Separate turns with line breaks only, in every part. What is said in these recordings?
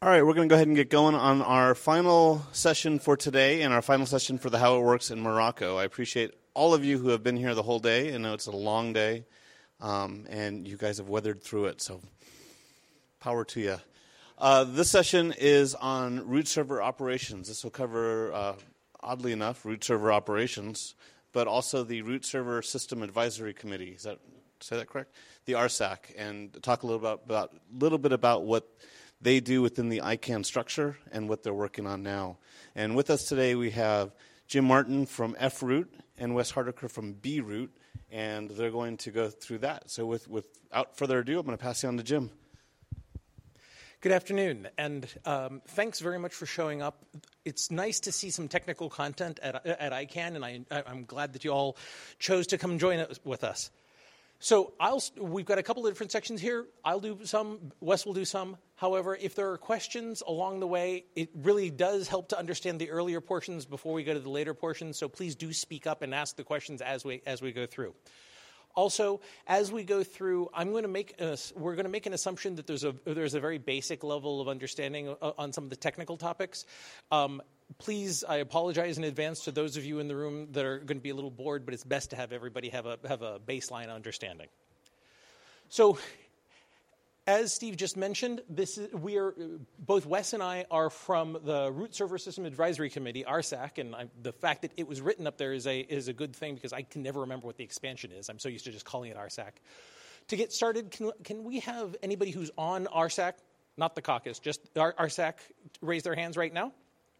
All right, we're going to go ahead and get going on our final session for today and our final session for the How It Works in Morocco. I appreciate all of you who have been here the whole day. I know it's a long day, and you guys have weathered through it, so power to you. This session is on root server operations. This will cover, oddly enough, root server operations, but also the Root Server System Advisory Committee. Say that correct? The RSAC, and talk a little bit about what they do within the ICANN structure and what they're working on now. And with us today we have Jim Martin from FRoot and Wes Hardiker from BRoot, and they're going to go through that. So without further ado, I'm going to pass you on to Jim.
Good afternoon, and thanks very much for showing up. It's nice to see some technical content at ICANN, and I'm glad that you all chose to come join with us. So we've got a couple of different sections here. I'll do some, Wes will do some. However, if there are questions along the way, it really does help to understand the earlier portions before we go to the later portions, so please do speak up and ask the questions as we go through. Also, as we go through, we're going to make an assumption that there's a very basic level of understanding on some of the technical topics. Please, I apologize in advance to those of you in the room that are going to be a little bored, but it's best to have everybody have a baseline understanding. So, as Steve just mentioned, both Wes and I are from the Root Server System Advisory Committee, RSAC, and the fact that it was written up there is a good thing because I can never remember what the expansion is. I'm so used to just calling it RSAC. To get started, can we have anybody who's on RSAC, not the caucus, just RSAC, raise their hands right now?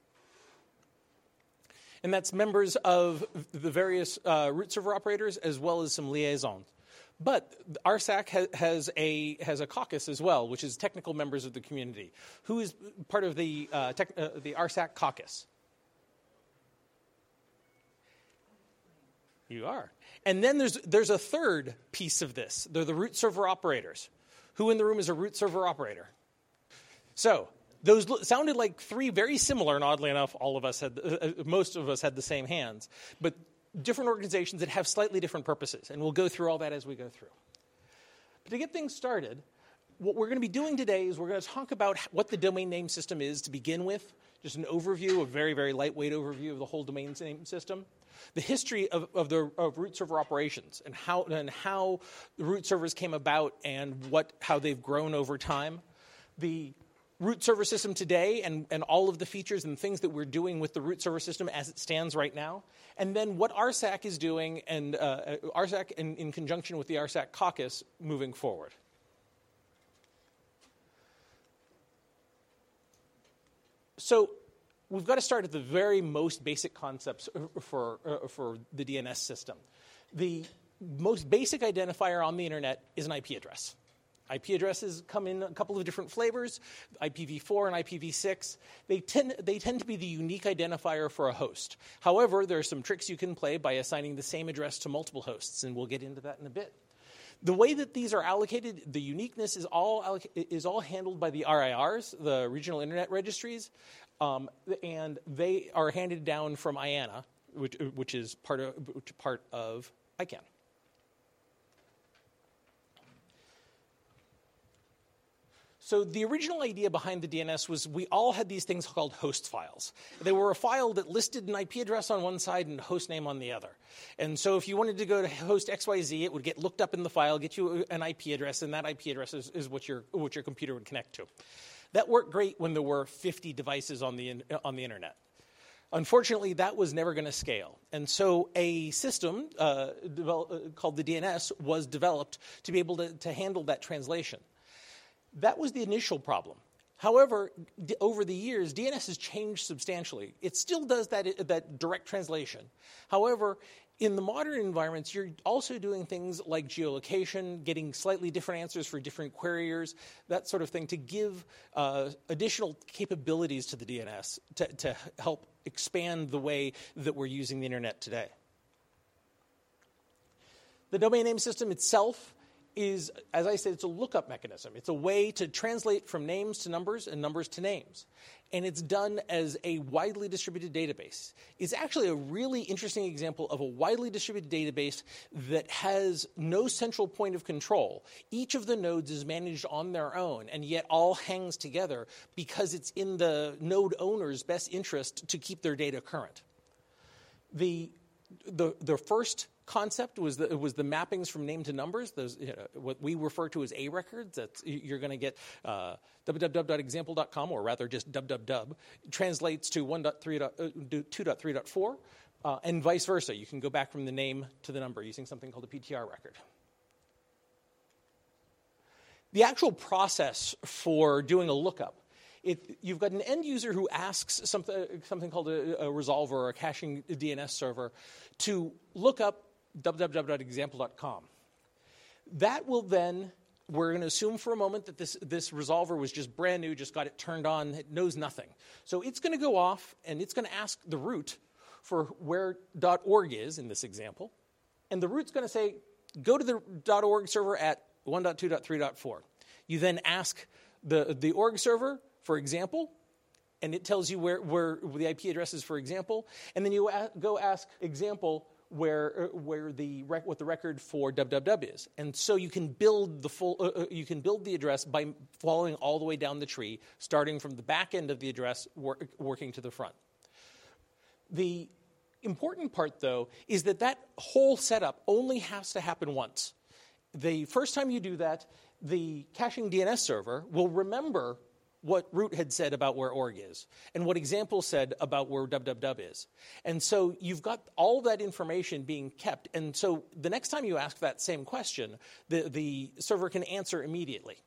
And that's members of the various root server operators as well as some liaisons. But RSAC has a caucus as well, which is technical members of the community. Who is part of the RSAC caucus? You are. And then there's a third piece of this. They're the root server operators. Who in the room is a root server operator? So those sounded like three very similar, and oddly enough, most of us had the same hands. But different organizations that have slightly different purposes, and we'll go through all that as we go through. But to get things started, what we're going to be doing today is we're going to talk about what the domain name system is to begin with, just an overview, a very, very lightweight overview of the whole domain name system, the history of root server operations, and how the root servers came about and how they've grown over time, the root server system today and all of the features and things that we're doing with the root server system as it stands right now, and then what RSAC is doing and RSAC in conjunction with the RSAC caucus moving forward. So we've got to start at the very most basic concepts for the DNS system. The most basic identifier on the internet is an IP address. IP addresses come in a couple of different flavors, IPv4 and IPv6. They tend to be the unique identifier for a host. However, there are some tricks you can play by assigning the same address to multiple hosts, and we'll get into that in a bit. The way that these are allocated, the uniqueness is all handled by the RIRs, the Regional Internet Registries, and they are handed down from IANA, which is part of ICANN. So the original idea behind the DNS was we all had these things called host files. They were a file that listed an IP address on one side and a host name on the other. And so if you wanted to go to host XYZ, it would get looked up in the file, get you an IP address, and that IP address is what your computer would connect to. That worked great when there were 50 devices on the internet. Unfortunately, that was never going to scale. And so a system called the DNS was developed to be able to handle that translation. That was the initial problem. However, over the years, DNS has changed substantially. It still does that direct translation. However, in the modern environments, you're also doing things like geolocation, getting slightly different answers for different queryers, that sort of thing, to give additional capabilities to the DNS to help expand the way that we're using the internet today. The domain name system itself is, as I said, it's a lookup mechanism. It's a way to translate from names to numbers and numbers to names. And it's done as a widely distributed database. It's actually a really interesting example of a widely distributed database that has no central point of control. Each of the nodes is managed on their own, and yet all hangs together because it's in the node owner's best interest to keep their data current. The first concept was the mappings from name to numbers. Those, what we refer to as A records. That's, you're going to get www.example.com, or rather just www, translates to 2.3.4, and vice versa. You can go back from the name to the number using something called a PTR record. The actual process for doing a lookup, you've got an end user who asks something called a resolver or a caching DNS server to look up www.example.com. That will then, we're going to assume for a moment that this resolver was just brand new, just got it turned on, it knows nothing. So it's going to go off and it's going to ask the root for where .org is in this example. And the root's going to say, go to the .org server at 1.2.3.4. You then ask the org server for example, and it tells you where the IP address is for example, and then you go ask example what the record for www is, and so you can build the address by following all the way down the tree, starting from the back end of the address, working to the front. The important part, though, is that whole setup only has to happen once. The first time you do that, the caching DNS server will remember what root had said about where org is, and what example said about where www is. And so you've got all that information being kept, and so the next time you ask that same question, the server can answer immediately.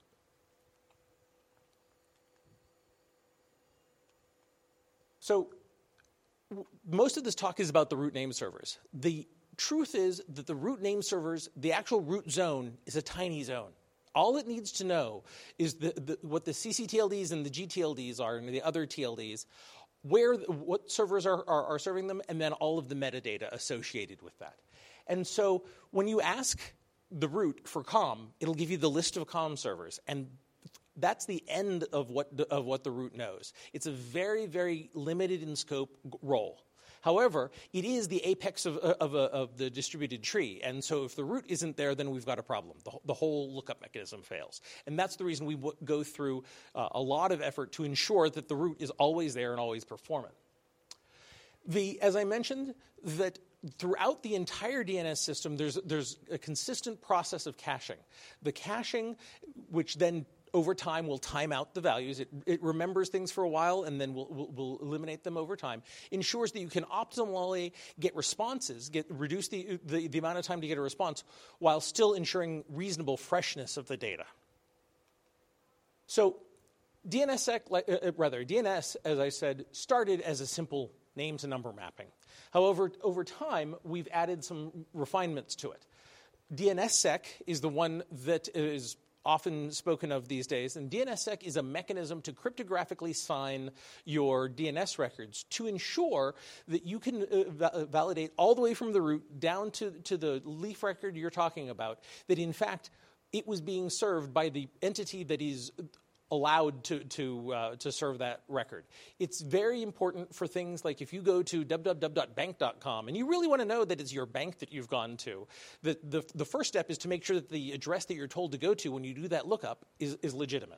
So most of this talk is about the root name servers. The truth is that the root name servers, the actual root zone, is a tiny zone. All it needs to know is what the ccTLDs and the gTLDs are, and the other TLDs, what servers are serving them, and then all of the metadata associated with that. And so when you ask the root for COM, it'll give you the list of COM servers, and that's the end of what the root knows. It's a very, very limited in scope role. However, it is the apex of the distributed tree, and so if the root isn't there, then we've got a problem. The whole lookup mechanism fails, and that's the reason we go through a lot of effort to ensure that the root is always there and always performant. As I mentioned, that throughout the entire DNS system, there's a consistent process of caching. The caching, which then over time will time out the values. It remembers things for a while and then will eliminate them over time. Ensures that you can optimally get responses, reduce the amount of time to get a response while still ensuring reasonable freshness of the data. So DNS, as I said, started as a simple name to number mapping. However, over time, we've added some refinements to it. DNSSEC is the one that is often spoken of these days, and DNSSEC is a mechanism to cryptographically sign your DNS records to ensure that you can validate all the way from the root down to the leaf record you're talking about, that in fact it was being served by the entity that is allowed to serve that record. It's very important for things like if you go to www.bank.com and you really want to know that it's your bank that you've gone to, the first step is to make sure that the address that you're told to go to when you do that lookup is legitimate.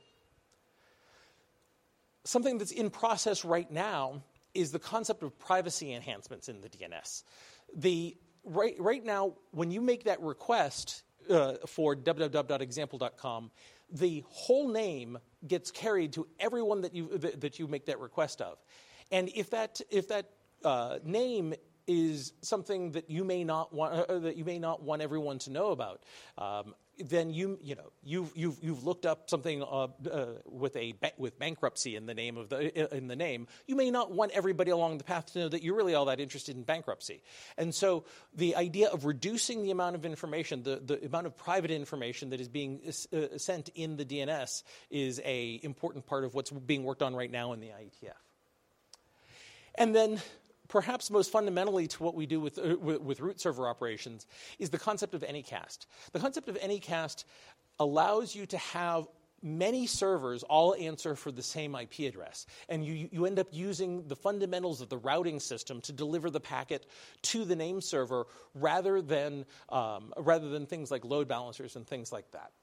Something that's in process right now is the concept of privacy enhancements in the DNS. Right now, when you make that request for www.example.com, the whole name gets carried to everyone that you make that request of, and if that name is something that you may not want everyone to know about, then you've looked up something with bankruptcy in the name. You may not want everybody along the path to know that you're really all that interested in bankruptcy. And so the idea of reducing the amount of information, the amount of private information that is being sent in the DNS, is an important part of what's being worked on right now in the IETF. And then perhaps most fundamentally to what we do with root server operations, is the concept of Anycast. The concept of Anycast allows you to have many servers all answer for the same IP address. And you end up using the fundamentals of the routing system to deliver the packet to the name server rather than things like load balancers and things like that.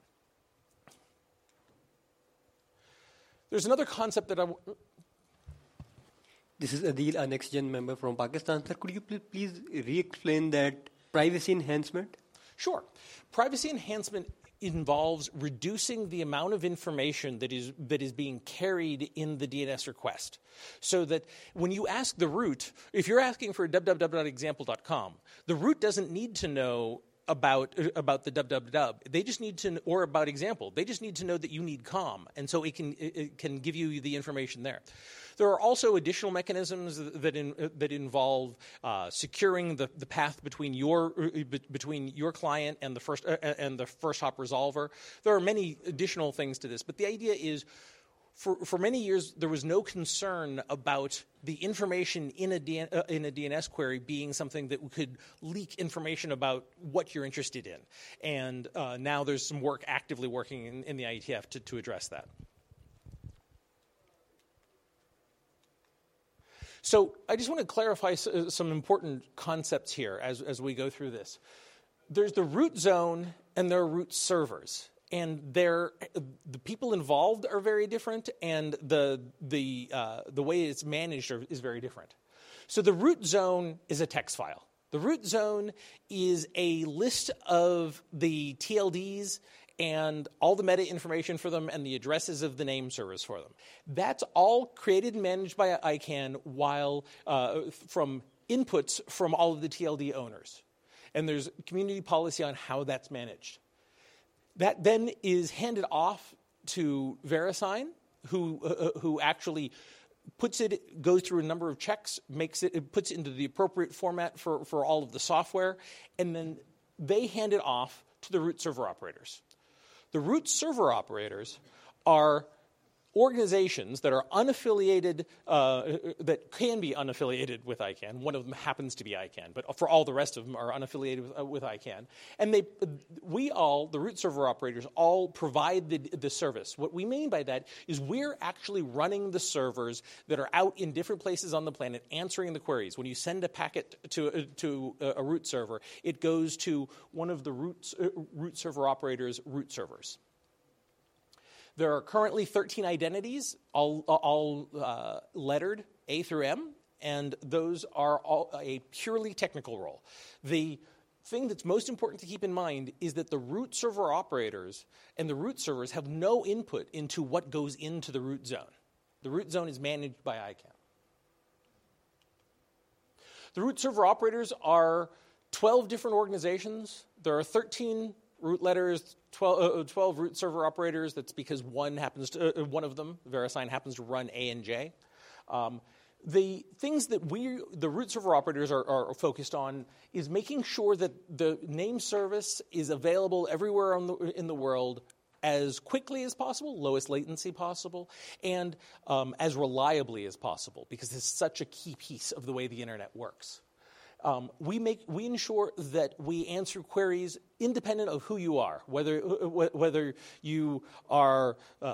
There's another concept that
This is Adil, a next-gen member from Pakistan. Sir, could you please re-explain that privacy enhancement?
Sure. Privacy enhancement involves reducing the amount of information that is being carried in the DNS request. So that when you ask the root, if you're asking for www.example.com, the root doesn't need to know about the www. They just need to, or about example. They just need to know that you need com, and so it can give you the information there. There are also additional mechanisms that involve securing the path between your client and the first hop resolver. There are many additional things to this, but the idea is, for many years, there was no concern about the information in a DNS query being something that could leak information about what you're interested in. And now there's some work actively working in the IETF to address that. So I just want to clarify some important concepts here as we go through this. There's the root zone and there are root servers. And the people involved are very different, and the way it's managed is very different. So the root zone is a text file. The root zone is a list of the TLDs and all the meta information for them and the addresses of the name servers for them. That's all created and managed by ICANN while from inputs from all of the TLD owners. And there's community policy on how that's managed. That then is handed off to VeriSign, who actually goes through a number of checks, puts it into the appropriate format for all of the software, and then they hand it off to the root server operators. The root server operators are organizations that are unaffiliated, that can be unaffiliated with ICANN. One of them happens to be ICANN, but for all the rest of them are unaffiliated with ICANN. And the root server operators, all provide the service. What we mean by that is we're actually running the servers that are out in different places on the planet answering the queries. When you send a packet to a root server, it goes to one of the root server operators' root servers. There are currently 13 identities, all lettered A through M, and those are all a purely technical role. The thing that's most important to keep in mind is that the root server operators and the root servers have no input into what goes into the root zone. The root zone is managed by ICANN. The root server operators are 12 different organizations. There are 13 root letters, 12 root server operators. That's because one of them, VeriSign, happens to run A and J. The things that the root server operators are focused on is making sure that the name service is available everywhere in the world as quickly as possible, lowest latency possible, and as reliably as possible, because it's such a key piece of the way the internet works. We ensure that we answer queries independent of who you are, whether you are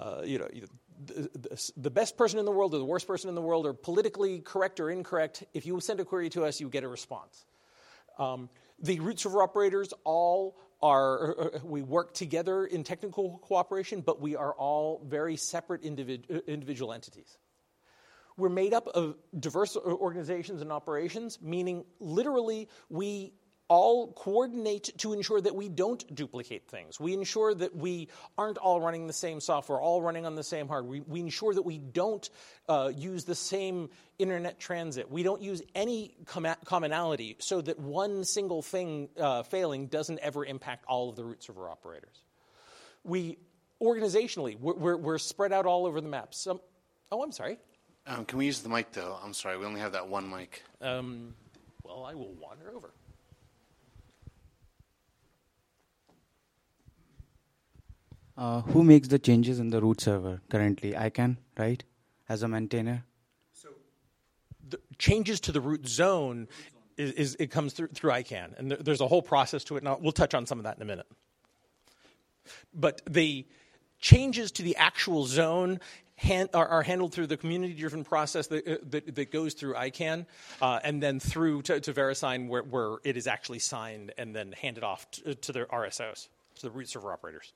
the best person in the world or the worst person in the world, or politically correct or incorrect. If you send a query to us, you get a response. The root server operators we work together in technical cooperation, but we are all very separate individual entities. We're made up of diverse organizations and operations, meaning literally we all coordinate to ensure that we don't duplicate things. We ensure that we aren't all running the same software, all running on the same hardware. We ensure that we don't use the same internet transit. We don't use any commonality so that one single thing failing doesn't ever impact all of the root server operators. Organizationally, we're spread out all over the map. I'm sorry.
Can we use the mic, though? I'm sorry, we only have that one mic.
Well, I will wander over.
Who makes the changes in the root server currently? ICANN, right? As a maintainer?
So, changes to the root zone it comes through ICANN, and there's a whole process to it. And we'll touch on some of that in a minute. But the changes to the actual zone are handled through the community-driven process that goes through ICANN, and then through to VeriSign, where it is actually signed and then handed off to the RSOs, to the root server operators.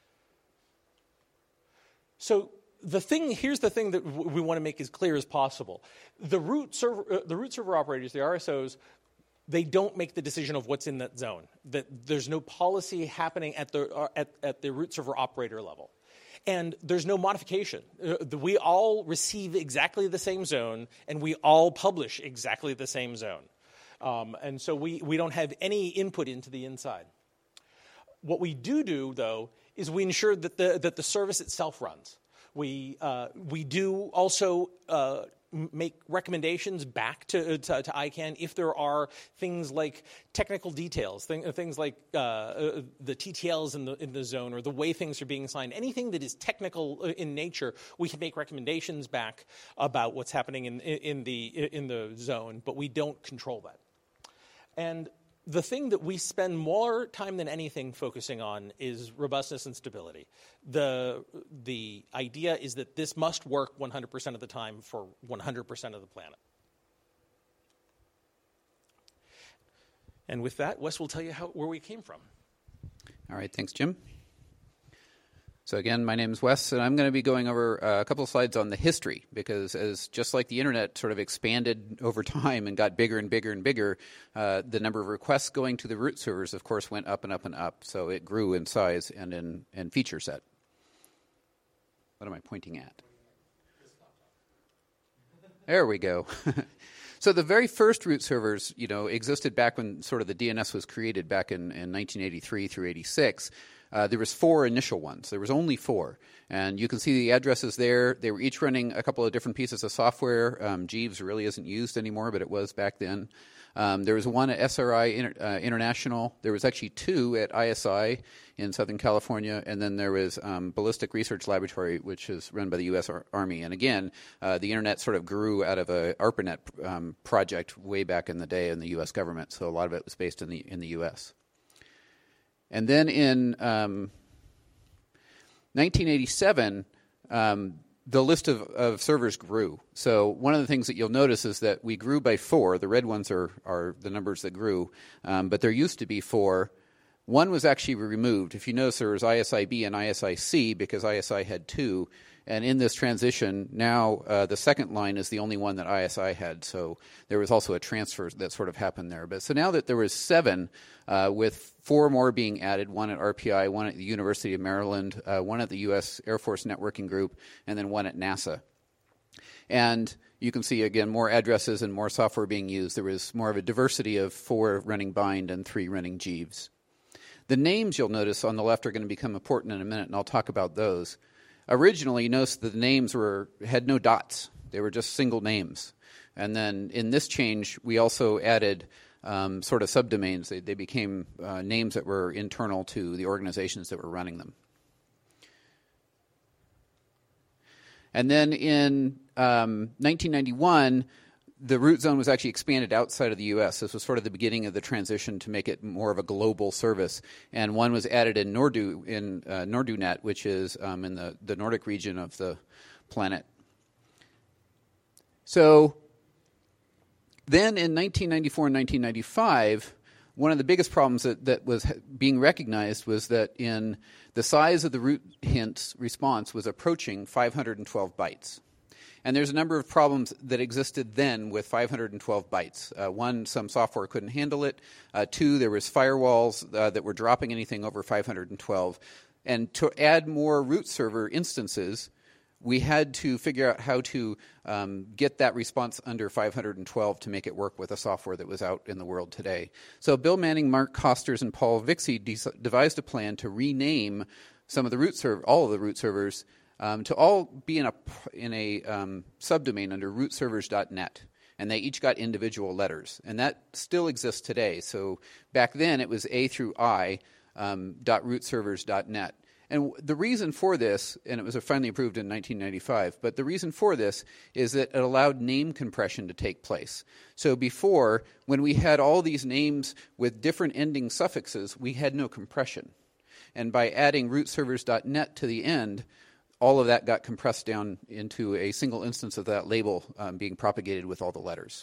So here's the thing that we want to make as clear as possible. The root server operators, the RSOs, they don't make the decision of what's in that zone. That there's no policy happening at the root server operator level. And there's no modification. We all receive exactly the same zone, and we all publish exactly the same zone. And so we don't have any input into the inside. What we do, though, is we ensure that the service itself runs. We do also make recommendations back to ICANN if there are things like technical details, things like the TTLs in the zone or the way things are being assigned. Anything that is technical in nature, we can make recommendations back about what's happening in the zone, but we don't control that. And the thing that we spend more time than anything focusing on is robustness and stability. The idea is that this must work 100% of the time for 100% of the planet. And with that, Wes will tell you where we came from.
All right, thanks, Jim. So again, my name is Wes, and I'm going to be going over a couple of slides on the history, because just like the internet sort of expanded over time and got bigger and bigger and bigger, the number of requests going to the root servers, of course, went up and up and up. So it grew in size and in feature set. What am I pointing at? There we go. So the very first root servers, existed back when sort of the DNS was created back in 1983 through 86. There was 4 initial ones. There was only 4. And you can see the addresses there. They were each running a couple of different pieces of software. Jeeves really isn't used anymore, but it was back then. There was one at SRI International. There was actually 2 at ISI in Southern California. And then there was Ballistic Research Laboratory, which is run by the U.S. Army. And again, the internet sort of grew out of a ARPANET project way back in the day in the U.S. government. So a lot of it was based in the U.S. And then in 1987, the list of servers grew. So one of the things that you'll notice is that we grew by 4. The red ones are the numbers that grew, but there used to be 4. One was actually removed. If you notice, there was ISIB and ISIC because ISI had 2. And in this transition, now the second line is the only one that ISI had. So there was also a transfer that sort of happened there. But so now that there was 7, with 4 more being added, one at RPI, one at the University of Maryland, one at the U.S. Air Force Networking Group, and then one at NASA. And you can see, again, more addresses and more software being used. There was more of a diversity of 4 running Bind and 3 running Jeeves. The names you'll notice on the left are going to become important in a minute, and I'll talk about those. Originally, you notice that the names had no dots. They were just single names. And then in this change, we also added sort of subdomains. They became names that were internal to the organizations that were running them. And then in 1991, the root zone was actually expanded outside of the U.S. This was sort of the beginning of the transition to make it more of a global service. And one was added in NorduNet, which is in the Nordic region of the planet. So then in 1994 and 1995, one of the biggest problems that was being recognized was that in the size of the root hint response was approaching 512 bytes. And there's a number of problems that existed then with 512 bytes. 1, some software couldn't handle it. 2, there was firewalls that were dropping anything over 512. And to add more root server instances, we had to figure out how to get that response under 512 to make it work with a software that was out in the world today. So Bill Manning, Mark Costers, and Paul Vixie devised a plan to rename all of the root servers to all be in a subdomain under rootservers.net, and they each got individual letters, and that still exists today. So back then it was A through I .rootservers.net, And the reason for this, and it was finally approved in 1995, but the reason for this is that it allowed name compression to take place. So before, when we had all these names with different ending suffixes, we had no compression. And by adding rootservers.net to the end, all of that got compressed down into a single instance of that label being propagated with all the letters.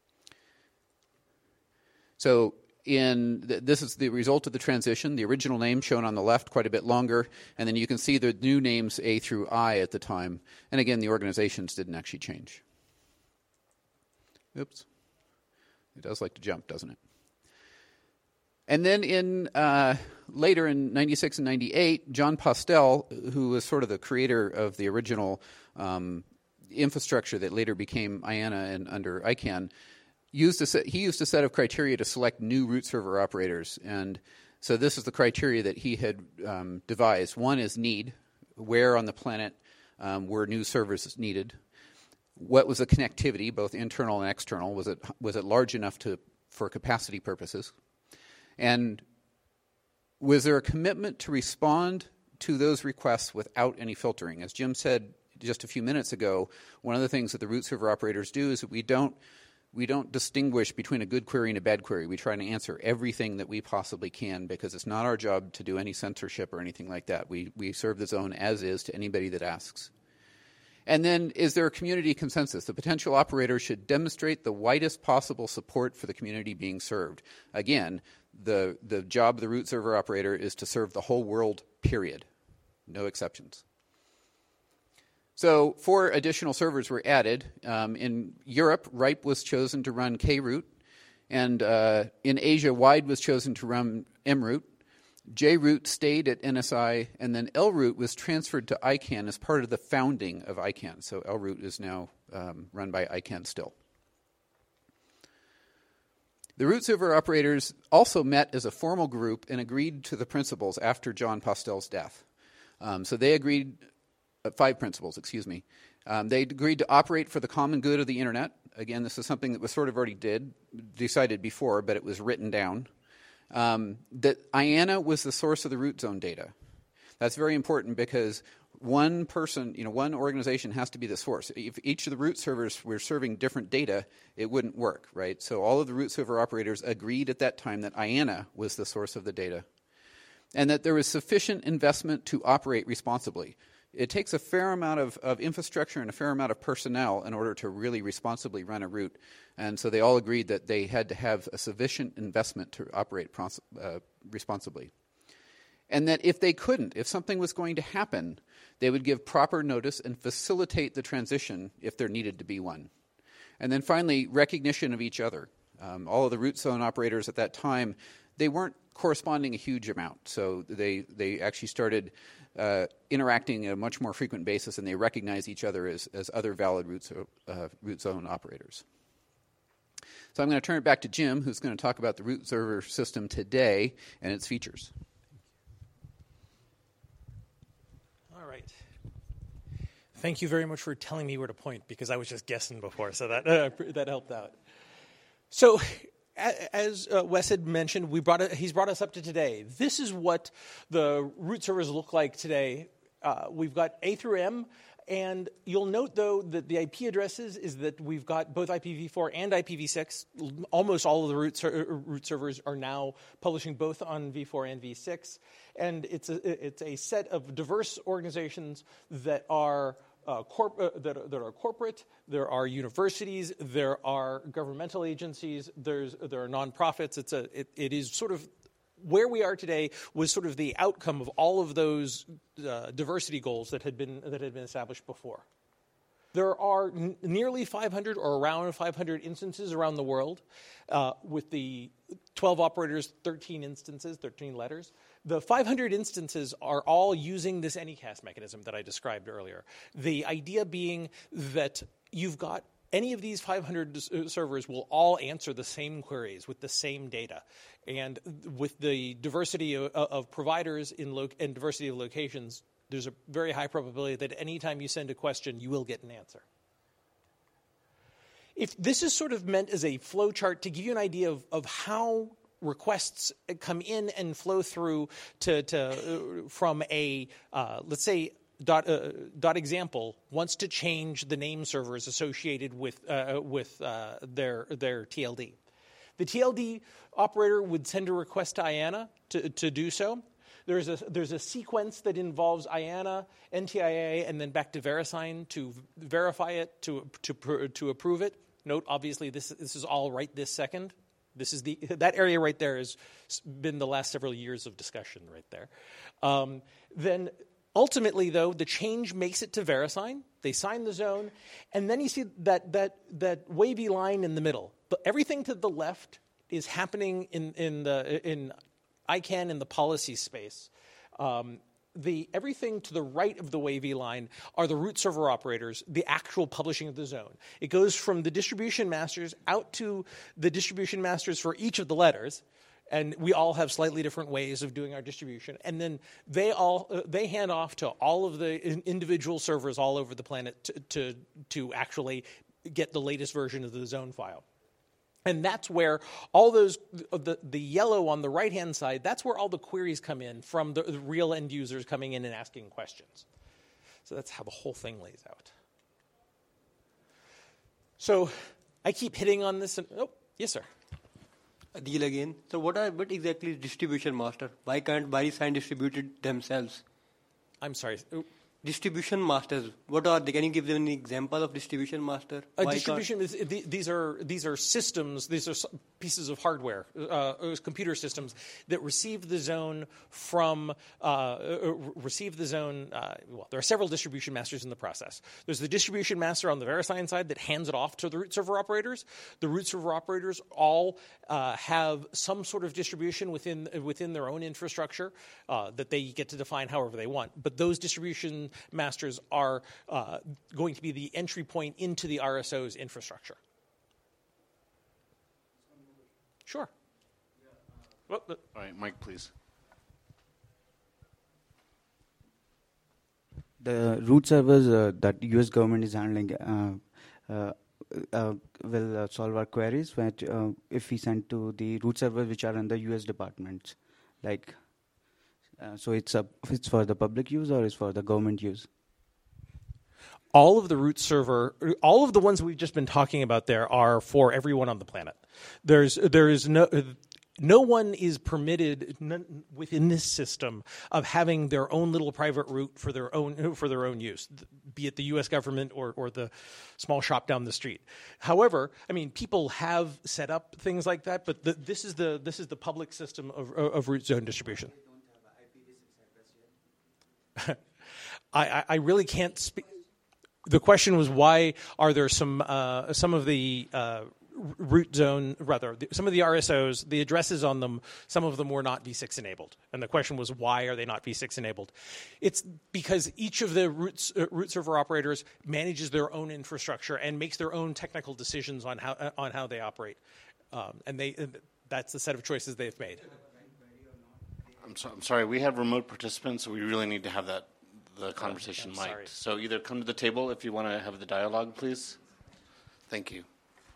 So this is the result of the transition. The original name shown on the left, quite a bit longer, and then you can see the new names A through I at the time. And again, the organizations didn't actually change. Oops. It does like to jump, doesn't it? And then later in 96 and 98, John Postel, who was sort of the creator of the original infrastructure that later became IANA and under ICANN, he used a set of criteria to select new root server operators. And so this is the criteria that he had devised. One is need. Where on the planet were new servers needed? What was the connectivity, both internal and external? Was it large enough for capacity purposes? And was there a commitment to respond to those requests without any filtering? As Jim said just a few minutes ago, one of the things that the root server operators do is that we don't distinguish between a good query and a bad query. We try to answer everything that we possibly can because it's not our job to do any censorship or anything like that. We serve the zone as is to anybody that asks. And then is there a community consensus? The potential operator should demonstrate the widest possible support for the community being served. Again, the job of the root server operator is to serve the whole world, period. No exceptions. So 4 additional servers were added. In Europe, RIPE was chosen to run kroot, and in Asia, Wide was chosen to run mroot. JRoot stayed at NSI, and then LRoot was transferred to ICANN as part of the founding of ICANN. So LRoot is now run by ICANN still. The root server operators also met as a formal group and agreed to the principles after John Postel's death. So they agreed, 5 principles, excuse me. They agreed to operate for the common good of the internet. Again, this is something that was sort of already decided before, but it was written down. That IANA was the source of the root zone data. That's very important because one person, one organization has to be the source. If each of the root servers were serving different data, it wouldn't work, right? So all of the root server operators agreed at that time that IANA was the source of the data and that there was sufficient investment to operate responsibly. It takes a fair amount of infrastructure and a fair amount of personnel in order to really responsibly run a root. And so they all agreed that they had to have a sufficient investment to operate responsibly. And that if they couldn't, if something was going to happen, they would give proper notice and facilitate the transition if there needed to be one. And then finally, recognition of each other. All of the root zone operators at that time, they weren't corresponding a huge amount. So they actually started interacting on a much more frequent basis, and they recognize each other as other valid root zone operators. So I'm going to turn it back to Jim, who's going to talk about the root server system today and its features.
All right. Thank you very much for telling me where to point, because I was just guessing before, so that helped out. So, as Wes had mentioned, he's brought us up to today. This is what the root servers look like today. We've got A through M, and you'll note, though, that the IP addresses is that we've got both IPv4 and IPv6. Almost all of the root servers are now publishing both on v4 and v6, and it's a set of diverse organizations that are corporate, there are universities, there are governmental agencies, there are nonprofits. It is sort of where we are today was sort of the outcome of all of those diversity goals that had been established before. There are nearly 500 or around 500 instances around the world, with the 12 operators, 13 instances, 13 letters. The 500 instances are all using this Anycast mechanism that I described earlier. The idea being that you've got any of these 500 servers will all answer the same queries with the same data. And with the diversity of providers and diversity of locations, there's a very high probability that anytime you send a question, you will get an answer. If this is sort of meant as a flow chart to give you an idea of how requests come in and flow through from a, let's say, dot example wants to change the name servers associated with their TLD. The TLD operator would send a request to IANA to do so. There's a sequence that involves IANA, NTIA, and then back to VeriSign to verify it, to approve it. Note, obviously, this is all right this second. This is that area right there has been the last several years of discussion right there. Then ultimately, though, the change makes it to VeriSign. They sign the zone, and then you see that wavy line in the middle. But everything to the left is happening in ICANN in the policy space. Everything to the right of the wavy line are the root server operators, the actual publishing of the zone. It goes from the distribution masters out to the distribution masters for each of the letters, and we all have slightly different ways of doing our distribution. And then they hand off to all of the individual servers all over the planet to actually get the latest version of the zone file. And that's where all those, the yellow on the right-hand side, that's where all the queries come in from the real end users coming in and asking questions. So that's how the whole thing lays out. So I keep hitting on this. Yes, sir.
Adil again. So what exactly is distribution master? Why can't VeriSign distribute it themselves?
I'm sorry.
Distribution masters. What are they? Can you give them an example of distribution master?
Distribution is these are systems. These are pieces of hardware, computer systems that receive the zone from well, there are several distribution masters in the process. There's the distribution master on the VeriSign side that hands it off to the root server operators. The root server operators all have some sort of distribution within their own infrastructure that they get to define however they want. But those distribution masters are going to be the entry point into the RSO's infrastructure. Sure.
All right, Mike, please.
The root servers that U.S. government is handling will solve our queries if we send to the root servers which are in the U.S. departments. So it's for the public use or is for the government use?
All of the root server, all of the ones we've just been talking about there are for everyone on the planet. There is no one is permitted within this system of having their own little private root for their own use, be it the U.S. government or the small shop down the street. However, I mean, people have set up things like that, but this is the public system of root zone distribution. I really can't speak. The question was, why are there some of the root zone, some of the RSOs, the addresses on them, some of them were not v6 enabled. And the question was, why are they not v6 enabled? It's because each of the root server operators manages their own infrastructure and makes their own technical decisions on how they operate. And that's the set of choices they've made.
I'm sorry, we have remote participants, so we really need to have the conversation mic'd. So either come to the table if you want to have the dialogue, please. Thank you.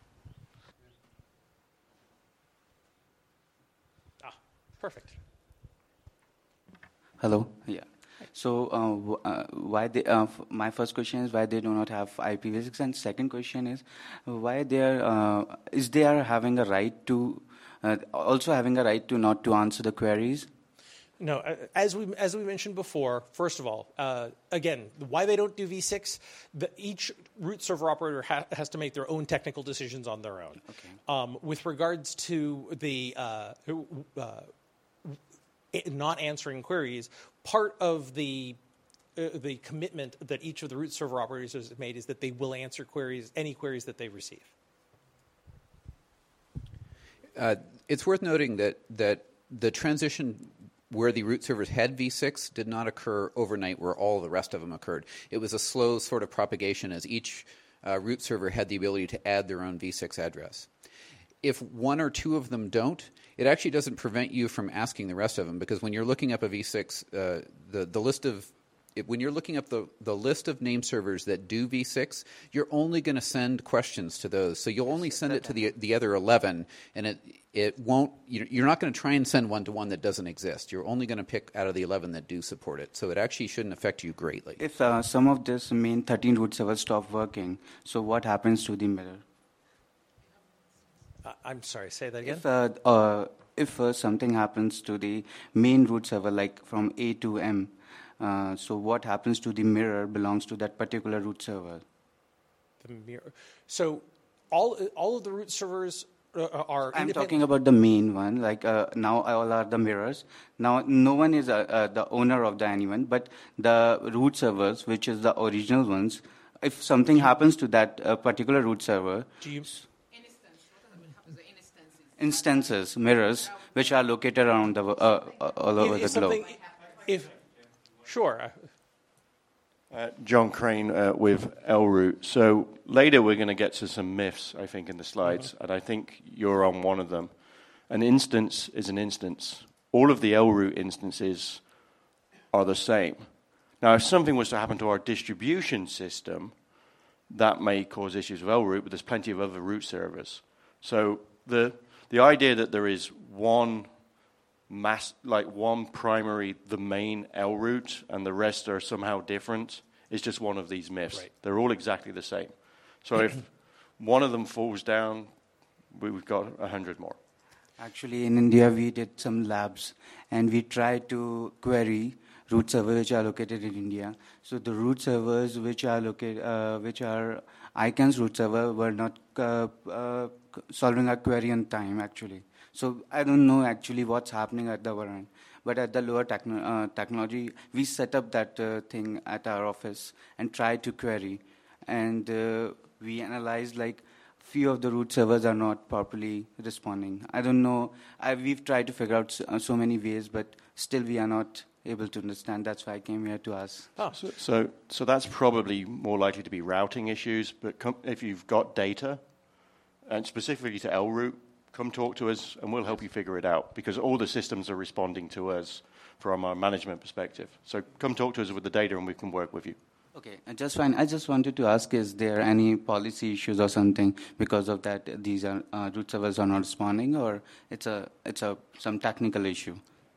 Perfect.
Hello. Yeah. So why they? My first question is why they do not have IPv6, and second question is why they are having a right to also having a right to not to answer the queries.
No, as we mentioned before, first of all, again, why they don't do v6, each root server operator has to make their own technical decisions on their own. Okay. With regards to the not answering queries, part of the commitment that each of the root server operators has made is that they will answer any queries that they receive.
It's worth noting that the transition where the root servers had v6 did not occur overnight where all the rest of them occurred. It was a slow sort of propagation as each root server had the ability to add their own v6 address. If one or two of them don't, it actually doesn't prevent you from asking the rest of them, because when you're looking up a v6, the list of when you're looking up the list of name servers that do v6, you're only going to send questions to those. So you'll only send it to the other 11, and it won't. You're not going to try and send one to one that doesn't exist. You're only going to pick out of the 11 that do support it. So it actually shouldn't affect you greatly.
If some of this main 13 root servers stop working, so what happens to the mirror?
I'm sorry, say that again?
If something happens to the main root server, like from A to M, so what happens to the mirror belongs to that particular root server?
The mirror. So all of the root servers are
I'm
independent?
talking about the main one, like now all are the mirrors. Now no one is the owner of the anyone, but the root servers, which is the original ones, if something happens to that particular root server,
Do you...
instances, mirrors, which are located around the all over the globe.
Sure.
John Crane with LRoot. So later we're going to get to some myths, I think, in the slides, and I think you're on one of them. An instance is an instance. All of the LRoot instances are the same. Now, if something was to happen to our distribution system, that may cause issues with LRoot, but there's plenty of other root servers. So the idea that there is one one primary, the main LRoot, and the rest are somehow different, is just one of these myths.
Right.
They're all exactly the same. So if one of them falls down, we've got 100 more.
Actually, in India, we did some labs, and we tried to query root servers which are located in India. So the root servers which are ICANN's root server were not solving our query on time, actually. So I don't know actually what's happening at the other end. But at the lower technology, we set up that thing at our office and tried to query. And we analyzed few of the root servers are not properly responding. I don't know. We've tried to figure out so many ways, but still we are not able to understand. That's why I came here to ask.
Oh.
So that's probably more likely to be routing issues. But if you've got data, and specifically to LRoot, come talk to us and we'll help you figure it out, because all the systems are responding to us from our management perspective. So come talk to us with the data and we can work with you.
Okay, just fine. I just wanted to ask, is there any policy issues or something because of that these root servers are not responding, or it's some technical issue?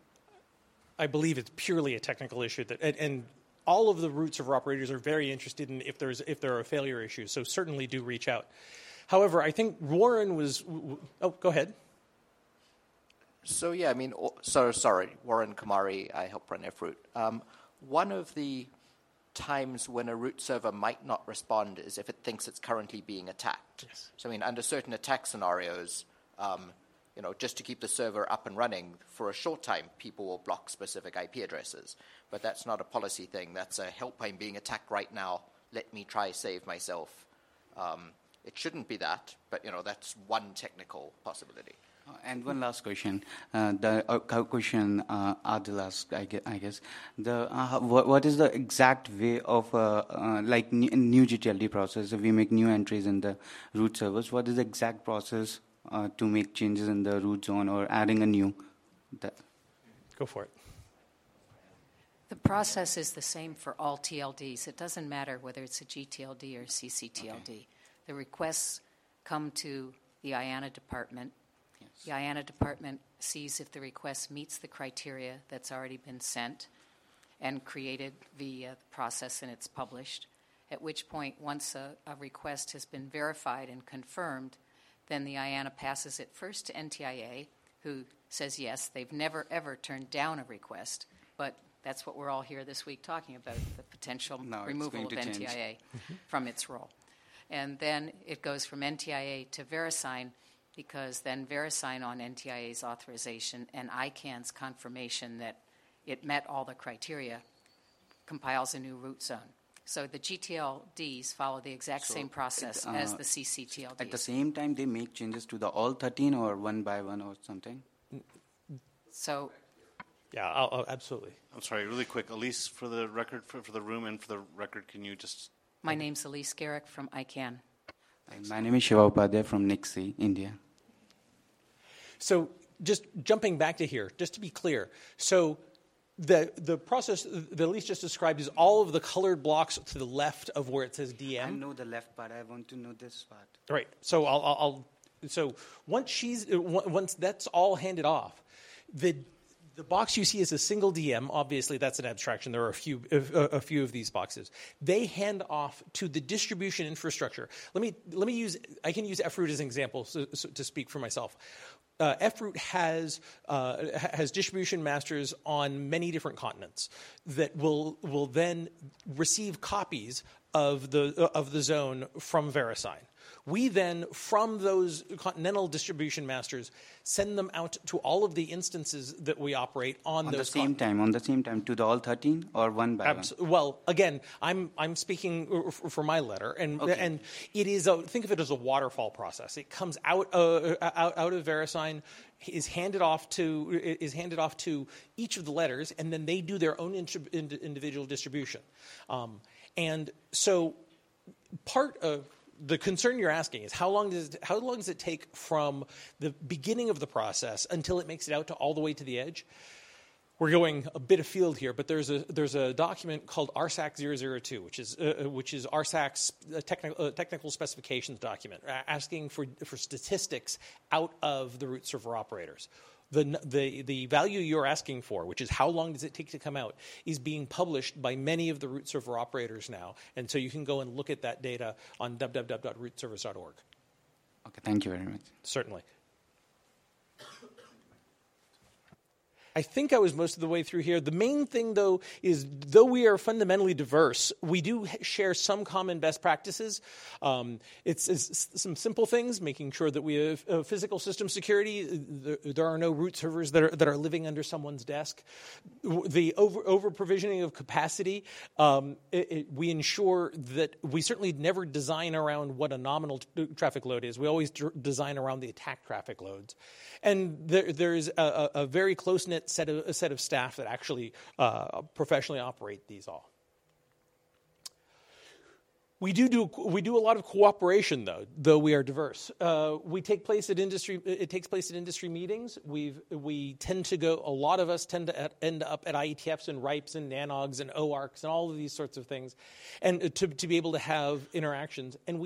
I believe it's purely a technical issue, and all of the root server operators are very interested in if there are failure issues, so certainly do reach out. However, I think Warren was... Oh, go ahead.
So, yeah, I mean, sorry, Warren Kamari, I help run FRoot. One of the times when a root server might not respond is if it thinks it's currently being attacked.
Yes.
So, I mean, under certain attack scenarios, just to keep the server up and running for a short time, people will block specific IP addresses. But that's not a policy thing. That's a help, I'm being attacked right now. Let me try save myself. It shouldn't be that, but that's one technical possibility.
And one last question. The question Adil asked, I guess. What is the exact way of new GTLD process? If we make new entries in the root servers, what is the exact process to make changes in the root zone or adding a new?
Go for it.
The process is the same for all TLDs. It doesn't matter whether it's a GTLD or CCTLD. Okay. The requests come to the IANA department. Yes. The IANA department sees if the request meets the criteria that's already been sent and created via the process, and it's published, at which point, once a request has been verified and confirmed, then the IANA passes it first to NTIA, who says yes, they've never, ever turned down a request, but that's what we're all here this week talking about, the potential removal of NTIA from its role. And then it goes from NTIA to VeriSign, because then VeriSign on NTIA's authorization and ICANN's confirmation that it met all the criteria compiles a new root zone. So the GTLDs follow the exact same process as the CCTLDs.
At the same time, they make changes to the all 13 or one by one or something?
So...
Yeah, absolutely.
I'm sorry, really quick. Elise, for the record, for the room and for the record, can you just...
My name's Elise Garrick from ICANN.
My name is Shiva Upadhyay from Nixie, India.
So just jumping back to here, just to be clear. So The process that Elise just described is all of the colored blocks to the left of where it says DM.
I know the left part. I want to know this part.
Right. So so once that's all handed off, the box you see is a single DM. Obviously, that's an abstraction. There are a few of these boxes. They hand off to the distribution infrastructure. Let me use. I can use FRoot as an example to speak for myself. FRoot has distribution masters on many different continents that will then receive copies of the zone from VeriSign. We then, from those continental distribution masters, send them out to all of the instances that we operate on those.
On the same time, to the all 13 or one by one?
Well, again, I'm speaking for my letter, and it is think of it as a waterfall process. It comes out of VeriSign, is handed off to each of the letters, and then they do their own individual distribution. And so, part of the concern you're asking is how long does it take from the beginning of the process until it makes it out to all the way to the edge? We're going a bit afield here, but there's a document called RSAC 002, which is RSAC's technical specifications document, asking for statistics out of the root server operators. The value you're asking for, which is how long does it take to come out, is being published by many of the root server operators now. And so you can go and look at that data on www.rootservers.org.
Okay, thank you very much.
Certainly. I think I was most of the way through here. The main thing, though, is though we are fundamentally diverse, we do share some common best practices. It's some simple things, making sure that we have physical system security. There are no root servers that are living under someone's desk. The over provisioning of capacity, we ensure that we certainly never design around what a nominal traffic load is. We always design around the attack traffic loads. And there's a very close-knit set of staff that actually professionally operate these all. We do a lot of cooperation though we are diverse. It takes place at industry meetings. We tend to go. A lot of us tend to end up at IETFs and RIPEs and NANOGs and OARCs and all of these sorts of things, and to be able to have interactions. And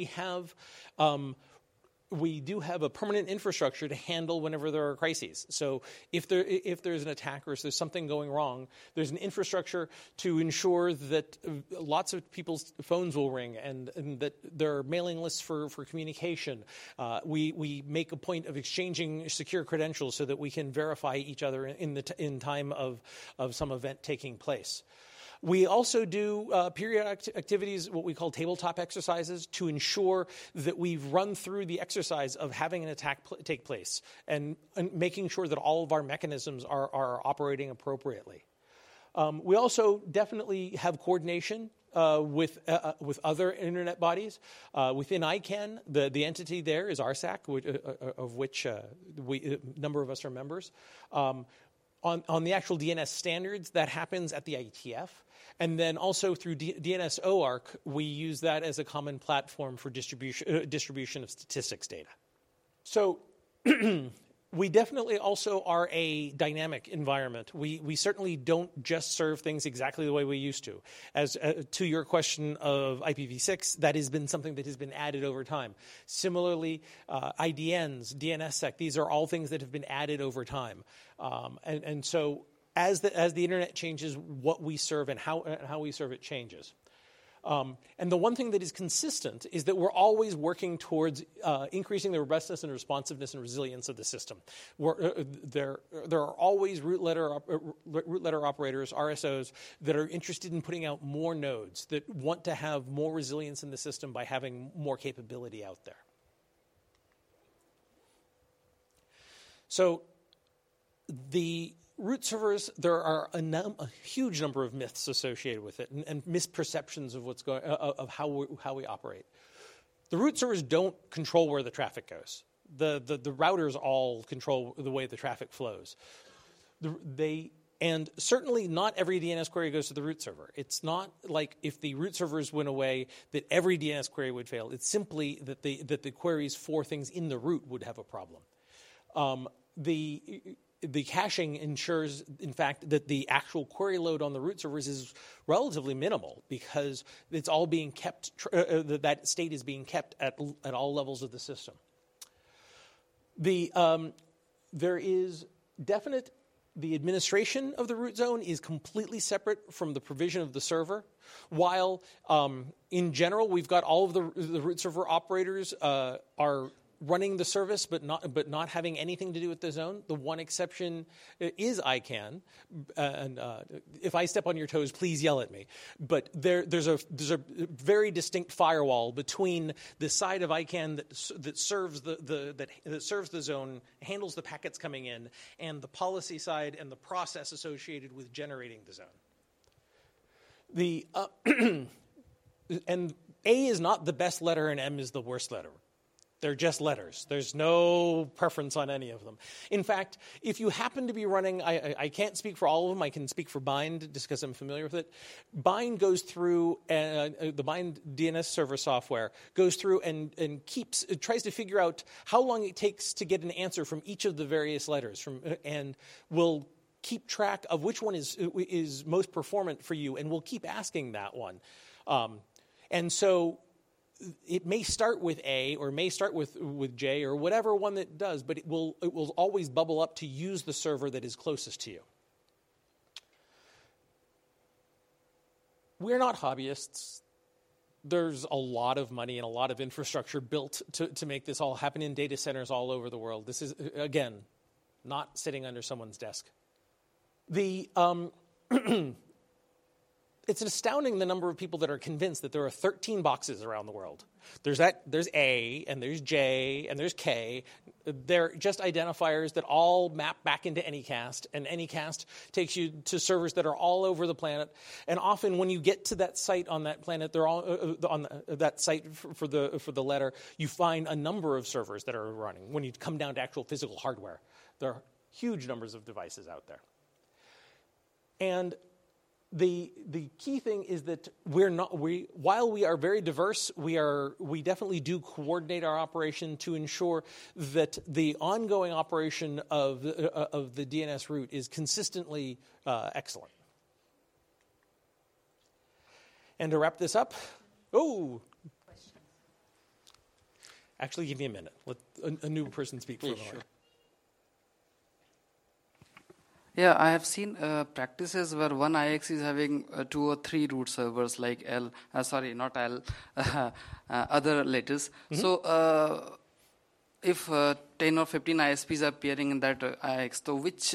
we do have a permanent infrastructure to handle whenever there are crises. So if there's an attack or if there's something going wrong, there's an infrastructure to ensure that lots of people's phones will ring and that there are mailing lists for communication. We make a point of exchanging secure credentials so that we can verify each other in time of some event taking place. We also do periodic activities, what we call tabletop exercises, to ensure that we've run through the exercise of having an attack take place and making sure that all of our mechanisms are operating appropriately. We also definitely have coordination with other internet bodies. Within ICANN, the entity there is RSAC, of which a number of us are members. On the actual DNS standards, that happens at the IETF. And then also through DNS OARC, we use that as a common platform for distribution of statistics data. So we definitely also are a dynamic environment. We certainly don't just serve things exactly the way we used to. As to your question of IPv6, that has been something that has been added over time. Similarly, IDNs, DNSSEC, these are all things that have been added over time. And so as the internet changes, what we serve and how we serve it changes. And the one thing that is consistent is that we're always working towards increasing the robustness and responsiveness and resilience of the system. There are always root letter operators, RSOs, that are interested in putting out more nodes, that want to have more resilience in the system by having more capability out there. So the root servers, there are a huge number of myths associated with it and misperceptions of what's going of how we operate. The root servers don't control where the traffic goes. The routers all control the way the traffic flows. And certainly not every DNS query goes to the root server. It's not like if the root servers went away that every DNS query would fail. It's simply that the queries for things in the root would have a problem. the caching ensures, in fact, that the actual query load on the root servers is relatively minimal because it's all being kept, that state is being kept at all levels of the system. There is definite, the administration of the root zone is completely separate from the provision of the server, while in general we've got all of the root server operators are running the service, but not having anything to do with the zone. The one exception is ICANN, and if I step on your toes, please yell at me. But there's a very distinct firewall between the side of ICANN that serves that serves the zone, handles the packets coming in, and the policy side and the process associated with generating the zone. And A is not the best letter and M is the worst letter. They're just letters. There's no preference on any of them. In fact, if you happen to be running, I can't speak for all of them. I can speak for Bind just because I'm familiar with it. Bind goes through, the Bind DNS server software goes through and tries to figure out how long it takes to get an answer from each of the various letters, and will keep track of which one is most performant for you, and we'll keep asking that one. And so it may start with A or may start with J or whatever one that does, but it will always bubble up to use the server that is closest to you. We're not hobbyists. There's a lot of money and a lot of infrastructure built to make this all happen in data centers all over the world. This is, again, not sitting under someone's desk. It's astounding the number of people that are convinced that there are 13 boxes around the world. There's A, and there's J, and there's K. They're just identifiers that all map back into Anycast, and Anycast takes you to servers that are all over the planet. And often, when you get to that site on that planet, they're all on that site for the letter. You find a number of servers that are running. When you come down to actual physical hardware, there are huge numbers of devices out there. And the key thing is that while we are very diverse, we definitely do coordinate our operation to ensure that the ongoing operation of the DNS root is consistently excellent. And to wrap this up, actually, give me a minute. Let a new person speak for a moment.
Sure.
Yeah, I have seen practices where one IX is having 2 or 3 root servers like other letters. Mm-hmm. So if 10 or 15 ISPs are appearing in that IX, so which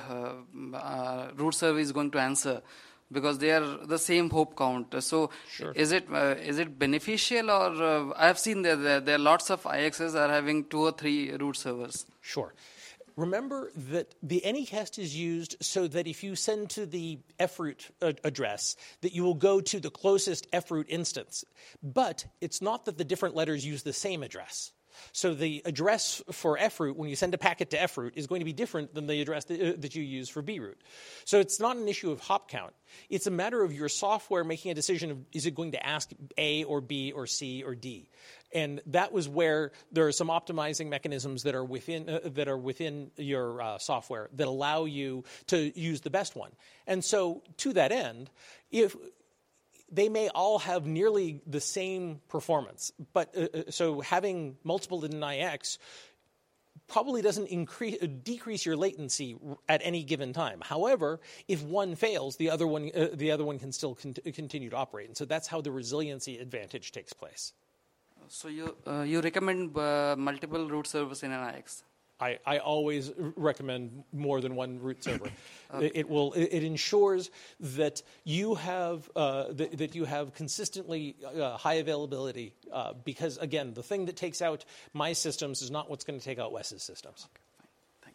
root server is going to answer? Because they are the same hop count. So sure. Is it beneficial, or I have seen there are lots of IXs are having 2 or 3 root servers?
Sure. Remember that the Anycast is used so that if you send to the froot address, that you will go to the closest froot instance. But it's not that the different letters use the same address. So the address for froot, when you send a packet to froot, is going to be different than the address that you use for broot. So it's not an issue of hop count. It's a matter of your software making a decision of, is it going to ask A or B or C or D? And that was where there are some optimizing mechanisms that are within your software that allow you to use the best one. And so to that end, if they may all have nearly the same performance, but so having multiple in an IX probably doesn't decrease your latency at any given time. However, if one fails, the other one can still continue to operate, and so that's how the resiliency advantage takes place.
So you recommend multiple root servers in an IX?
I always recommend more than one root server. Okay. It ensures that you have consistently high availability because again, the thing that takes out my systems is not what's going to take out Wes's systems.
Okay,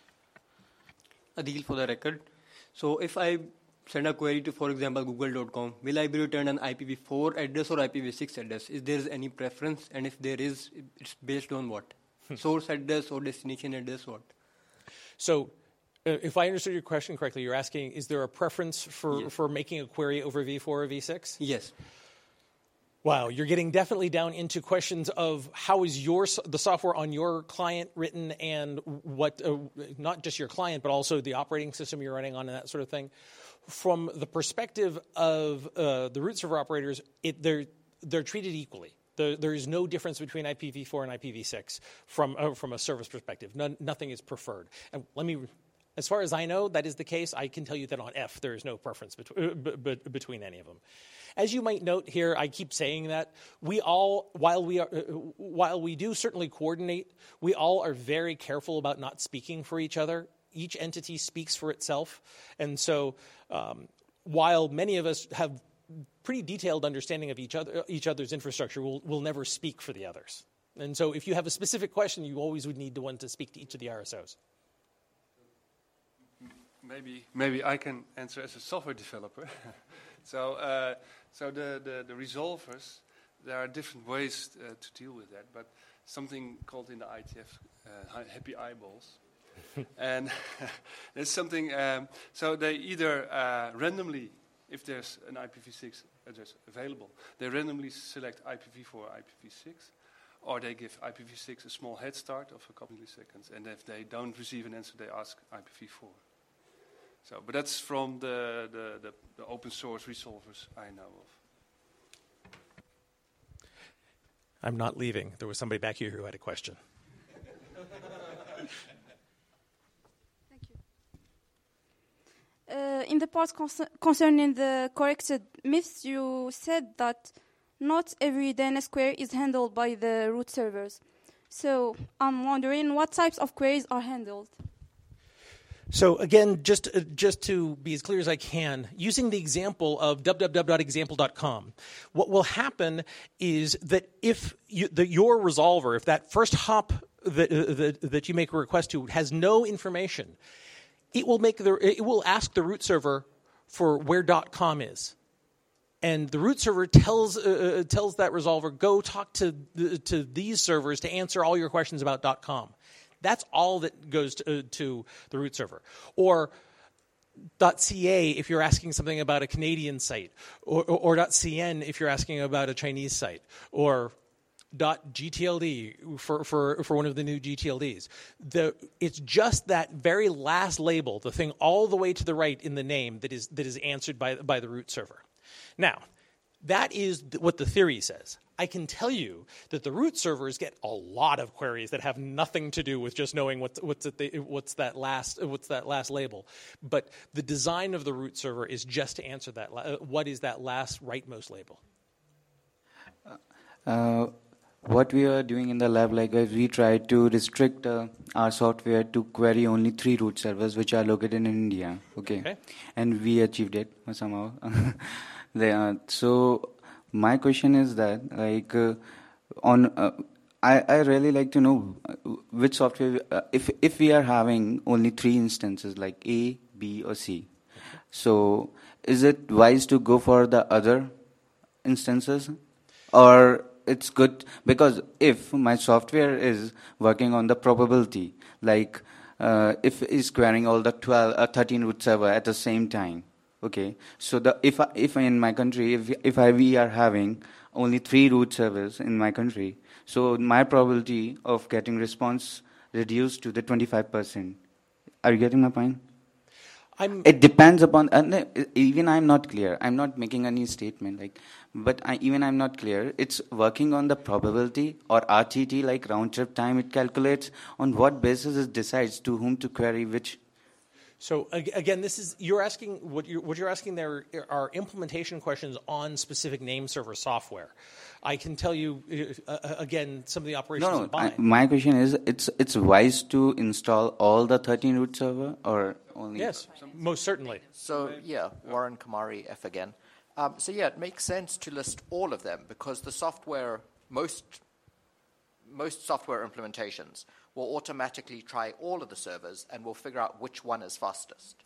thank you.
Adil, for the record, so if I send a query to, for example, google.com, will I be returned an IPv4 address or IPv6 address? Is there any preference, and if there is, it's based on what? Source address or destination address, what?
So if I understood your question correctly, you're asking, is there a preference for making a query over v4 or v6?
Yes.
Wow, you're getting definitely down into questions of how is the software on your client written, and what, not just your client, but also the operating system you're running on and that sort of thing. From the perspective of the root server operators, they're treated equally. There is no difference between IPv4 and IPv6 from a service perspective. Nothing is preferred. And as far as I know, that is the case. I can tell you that on F, there is no preference between any of them. As you might note here, I keep saying that we all, while we do certainly coordinate, we all are very careful about not speaking for each other. Each entity speaks for itself, and so while many of us have pretty detailed understanding of each other's infrastructure, we'll never speak for the others. And so, if you have a specific question, you always would need one to speak to each of the RSOs.
Maybe I can answer as a software developer. So the resolvers, there are different ways to deal with that, but something called in the IETF happy eyeballs. And there's something, so they either randomly, if there's an IPv6 address available, they randomly select IPv4 or IPv6, or they give IPv6 a small head start of a couple of seconds, and if they don't receive an answer, they ask IPv4. So, but that's from the open source resolvers I know of.
I'm not leaving. There was somebody back here who had a question.
Thank you. In the part concerning the corrected myths, you said that not every DNS query is handled by the root servers. So I'm wondering what types of queries are handled.
So again, just to be as clear as I can, using the example of www.example.com, what will happen is that if your resolver, if that first hop that you make a request to has no information, it will ask the root server for where .com is, and the root server tells that resolver, go talk to these servers to answer all your questions about .com. That's all that goes to the root server. Or .ca if you're asking something about a Canadian site, or .cn if you're asking about a Chinese site, or .gtld for one of the new GTLDs. It's just that very last label, the thing all the way to the right in the name, that is answered by the root server. Now, that is what the theory says. I can tell you that the root servers get a lot of queries that have nothing to do with just knowing what's that last label. But the design of the root server is just to answer that. What is that last rightmost label?
What we are doing in the lab, we try to restrict our software to query only 3 root servers, which are located in India. Okay. And we achieved it somehow. So my question is that, I really like to know which software, if we are having only 3 instances, like A, B, or C. So is it wise to go for the other instances, or it's good? Because if my software is working on the probability, if it's querying all the 13 root server at the same time, okay, so if in my country, we are having only 3 root servers in my country, so my probability of getting response reduced to the 25%. Are you getting my point? It depends upon, even I'm not clear. I'm not making any statement, I'm not clear. It's working on the probability or RTT, like round trip time it calculates. On what basis it decides to whom to query which.
So again, you're asking what you're asking. There are implementation questions on specific name server software. I can tell you again some of the operations.
My question is, it's wise to install all the 13 root server or only?
Yes, most certainly.
So Warren Kamari F again. It makes sense to list all of them because the software, most software implementations will automatically try all of the servers and will figure out which one is fastest.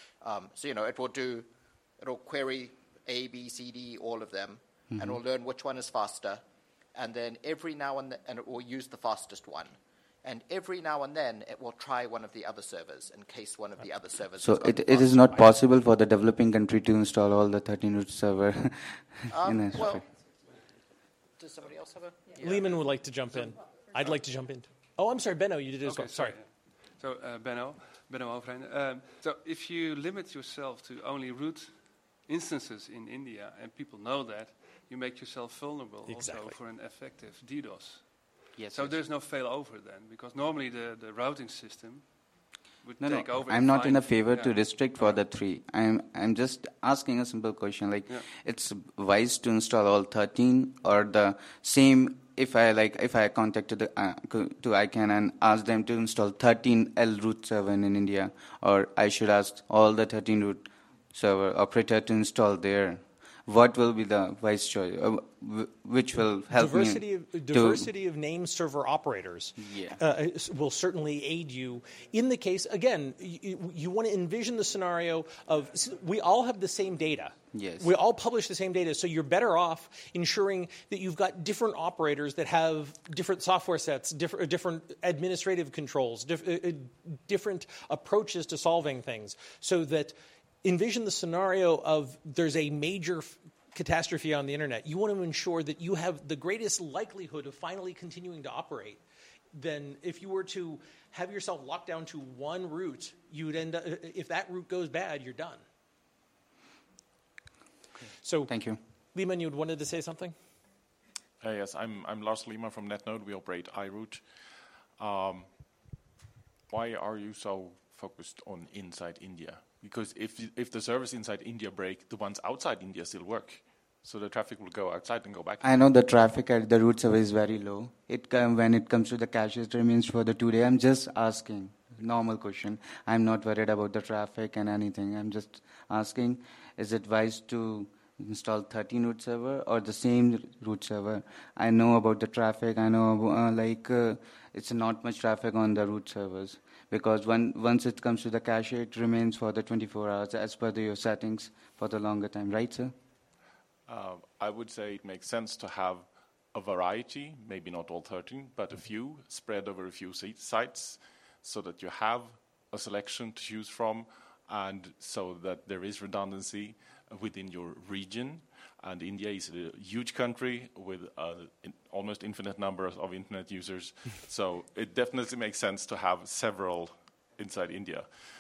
It'll query A, B, C, D, all of them, and it'll learn which one is faster, and then every now and then, and it will use the fastest one. And every now and then, it will try one of the other servers in case one of the other servers.
So it is not possible for the developing country to install all the 13 root server.
Does somebody else have a?
Lehman would like to jump in. I'd like to jump in. Oh, I'm sorry, Benno, you did it as well. Sorry.
So, Benno Overein. So, if you limit yourself to only root instances in India, and people know that, you make yourself vulnerable also for an effective DDoS.
Yes.
So there's no failover then, because normally the routing system would take over.
I'm not in a favor to restrict for the 3. I'm just asking a simple question. Like, it's wise to install all 13 or the same. If I contacted to ICANN and asked them to install 13 L root server in India, or I should ask all the 13 root server operator to install there. What will be the wise choice? Which will help
diversity of name server operators will certainly aid you. In the case, again, you want to envision the scenario of we all have the same data.
Yes.
We all publish the same data, so you're better off ensuring that you've got different operators that have different software sets, different administrative controls, different approaches to solving things, so that envision the scenario of there's a major catastrophe on the internet. You want to ensure that you have the greatest likelihood of finally continuing to operate. Then if you were to have yourself locked down to one route, you would end up, if that route goes bad, you're done.
Okay.
So
thank you.
Lehman, you wanted to say something?
Yes, I'm Lars Lehman from NetNode. We operate iRoute. Why are you so focused on inside India? Because if the servers inside India break, the ones outside India still work. So the traffic will go outside and go back.
I know the traffic at the root server is very low. When it comes to the cache, it remains for the 2 day. I'm just asking, normal question. I'm not worried about the traffic and anything. I'm just asking, is it wise to install 13 root server or the same root server? I know about the traffic. I know it's not much traffic on the root servers. Because once it comes to the cache, it remains for the 24 hours as per your settings for the longer time. Right, sir?
I would say it makes sense to have a variety, maybe not all 13, but a few, spread over a few sites, so that you have a selection to choose from, and so that there is redundancy within your region. And India is a huge country with almost infinite numbers of internet users. So it definitely makes sense to have several inside India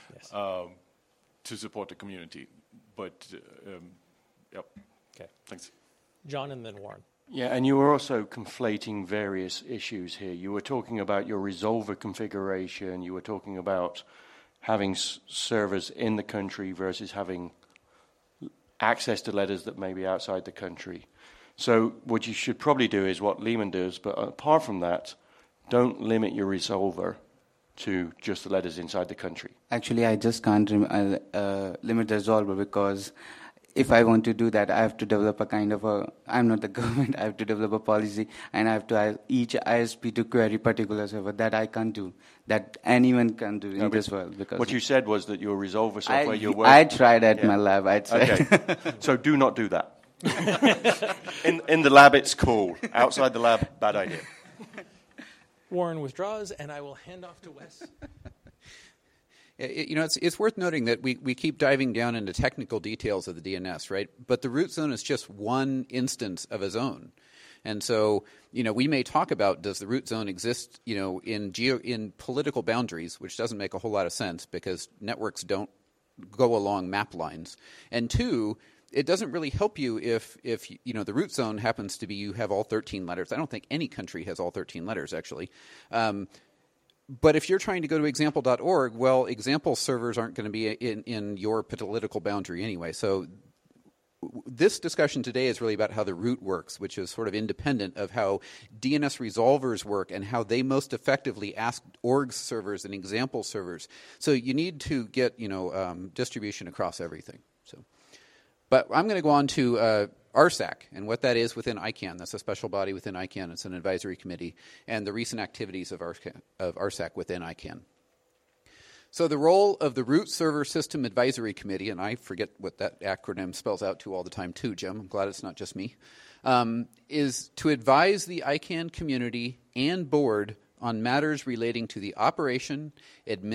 to support the community. But, yep.
Okay.
Thanks.
John and then Warren.
Yeah, and you were also conflating various issues here. You were talking about your resolver configuration. You were talking about having servers in the country versus having access to letters that may be outside the country. So what you should probably do is what Lehman does, but apart from that, don't limit your resolver to just the letters inside the country.
Actually, I just can't limit the resolver because if I want to do that, I have to develop a kind of I'm not the government, I have to develop a policy and I have to each ISP to query particular server. That I can't do. That anyone can do in this world. Because
what you said was that your resolver software,
I tried at my lab, I'd say.
Okay. So do not do that. In the lab, it's cool. Outside the lab, bad idea.
Warren withdraws, and I will hand off to Wes.
It's worth noting that we keep diving down into technical details of the DNS, right? But the root zone is just one instance of a zone. And so, we may talk about, does the root zone exist, in political boundaries, which doesn't make a whole lot of sense because networks don't go along map lines. And two, it doesn't really help you if the root zone happens to be you have all 13 letters. I don't think any country has all 13 letters, actually. But if you're trying to go to example.org, well, example servers aren't going to be in your political boundary anyway. So this discussion today is really about how the root works, which is sort of independent of how DNS resolvers work and how they most effectively ask org servers and example servers. So you need to get distribution across everything. But I'm going to go on to RSAC and what that is within ICANN. That's a special body within ICANN. It's an advisory committee, and the recent activities of RSAC within ICANN. So the role of the Root Server System Advisory Committee, and I forget what that acronym spells out to all the time too, Jim. I'm glad it's not just me, is to advise the ICANN community and board on matters relating to the operation,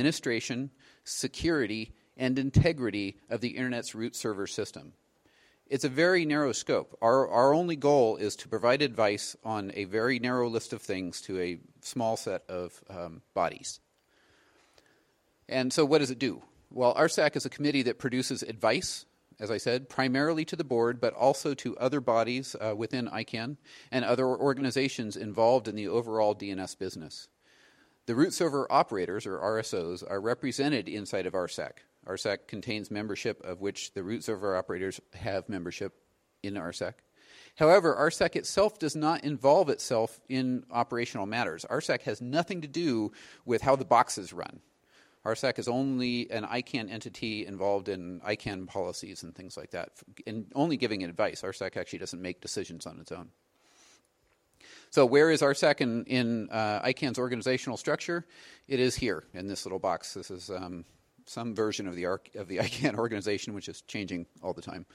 administration, security, and integrity of the Internet's root server system. It's a very narrow scope. Our only goal is to provide advice on a very narrow list of things to a small set of bodies. And so what does it do? Well, RSAC is a committee that produces advice, as I said, primarily to the board, but also to other bodies within ICANN and other organizations involved in the overall DNS business. The root server operators, or RSOs, are represented inside of RSAC. RSAC contains membership of which the root server operators have membership in RSAC. However, RSAC itself does not involve itself in operational matters. RSAC has nothing to do with how the boxes run. RSAC is only an ICANN entity involved in ICANN policies and things like that, and only giving advice. RSAC actually doesn't make decisions on its own. So where is RSAC in ICANN's organizational structure? It is here in this little box. This is some version of the ICANN organization, which is changing all the time.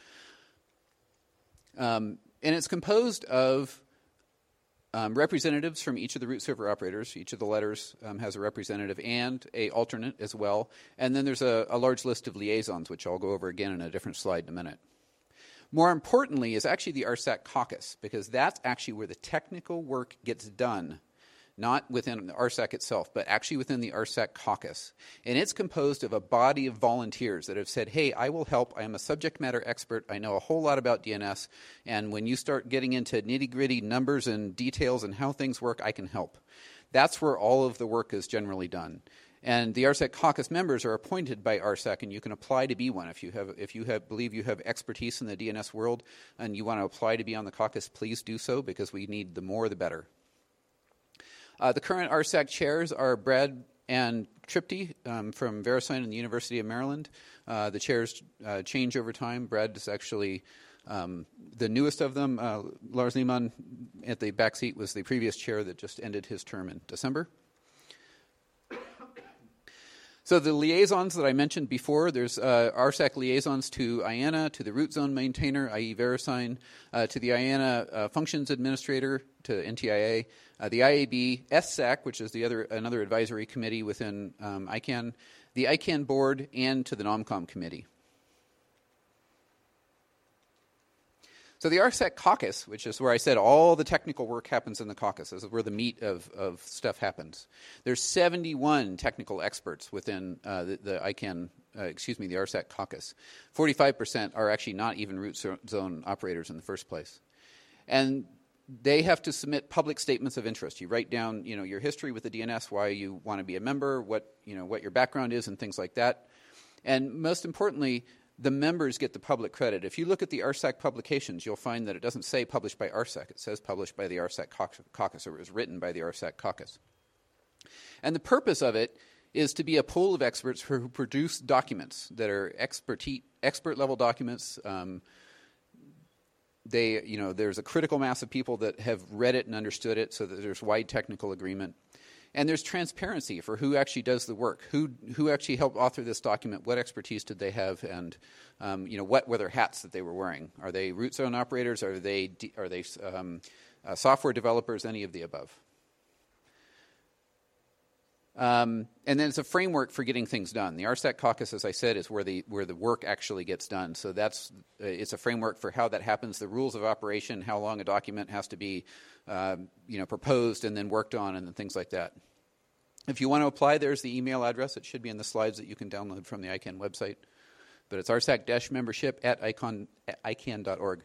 And it's composed of representatives from each of the root server operators. Each of the letters has a representative and a alternate as well. And then there's a large list of liaisons, which I'll go over again in a different slide in a minute. More importantly is actually the RSAC caucus, because that's actually where the technical work gets done. Not within the RSAC itself, but actually within the RSAC caucus. And it's composed of a body of volunteers that have said, hey, I will help. I am a subject matter expert. I know a whole lot about DNS. And when you start getting into nitty-gritty numbers and details and how things work, I can help. That's where all of the work is generally done. And the RSAC caucus members are appointed by RSAC, and you can apply to be one. If you believe you have expertise in the DNS world and you want to apply to be on the caucus, please do so, because we need the more the better. The current RSAC chairs are Brad and Tripti from VeriSign and the University of Maryland. The chairs change over time. Brad is actually the newest of them. Lars Lehmann at the back seat was the previous chair that just ended his term in December. So the liaisons that I mentioned before, there's RSAC liaisons to IANA, to the root zone maintainer, i.e. VeriSign, to the IANA functions administrator, to NTIA, the IAB SSAC, which is another advisory committee within ICANN, the ICANN board, and to the NOMCOM committee. So the RSAC caucus, which is where I said all the technical work happens in the caucus, this is where the meat of stuff happens. There's 71 technical experts within the ICANN, the RSAC caucus. 45% are actually not even root zone operators in the first place. And they have to submit public statements of interest. You write down, your history with the DNS, why you want to be a member, what your background is, and things like that. And most importantly, the members get the public credit. If you look at the RSAC publications, you'll find that it doesn't say published by RSAC. It says published by the RSAC caucus, or it was written by the RSAC caucus. And the purpose of it is to be a pool of experts who produce documents that are expert-level documents. There's a critical mass of people that have read it and understood it, so that there's wide technical agreement. And there's transparency for who actually does the work, who actually helped author this document, what expertise did they have, and what were their hats that they were wearing. Are they root zone operators? Are they software developers? Any of the above. And then it's a framework for getting things done. The RSAC caucus, as I said, is where the work actually gets done. So it's a framework for how that happens, the rules of operation, how long a document has to be proposed and then worked on, and then things like that. If you want to apply, there's the email address. It should be in the slides that you can download from the ICANN website. But it's rsac-membership@ICANN.org.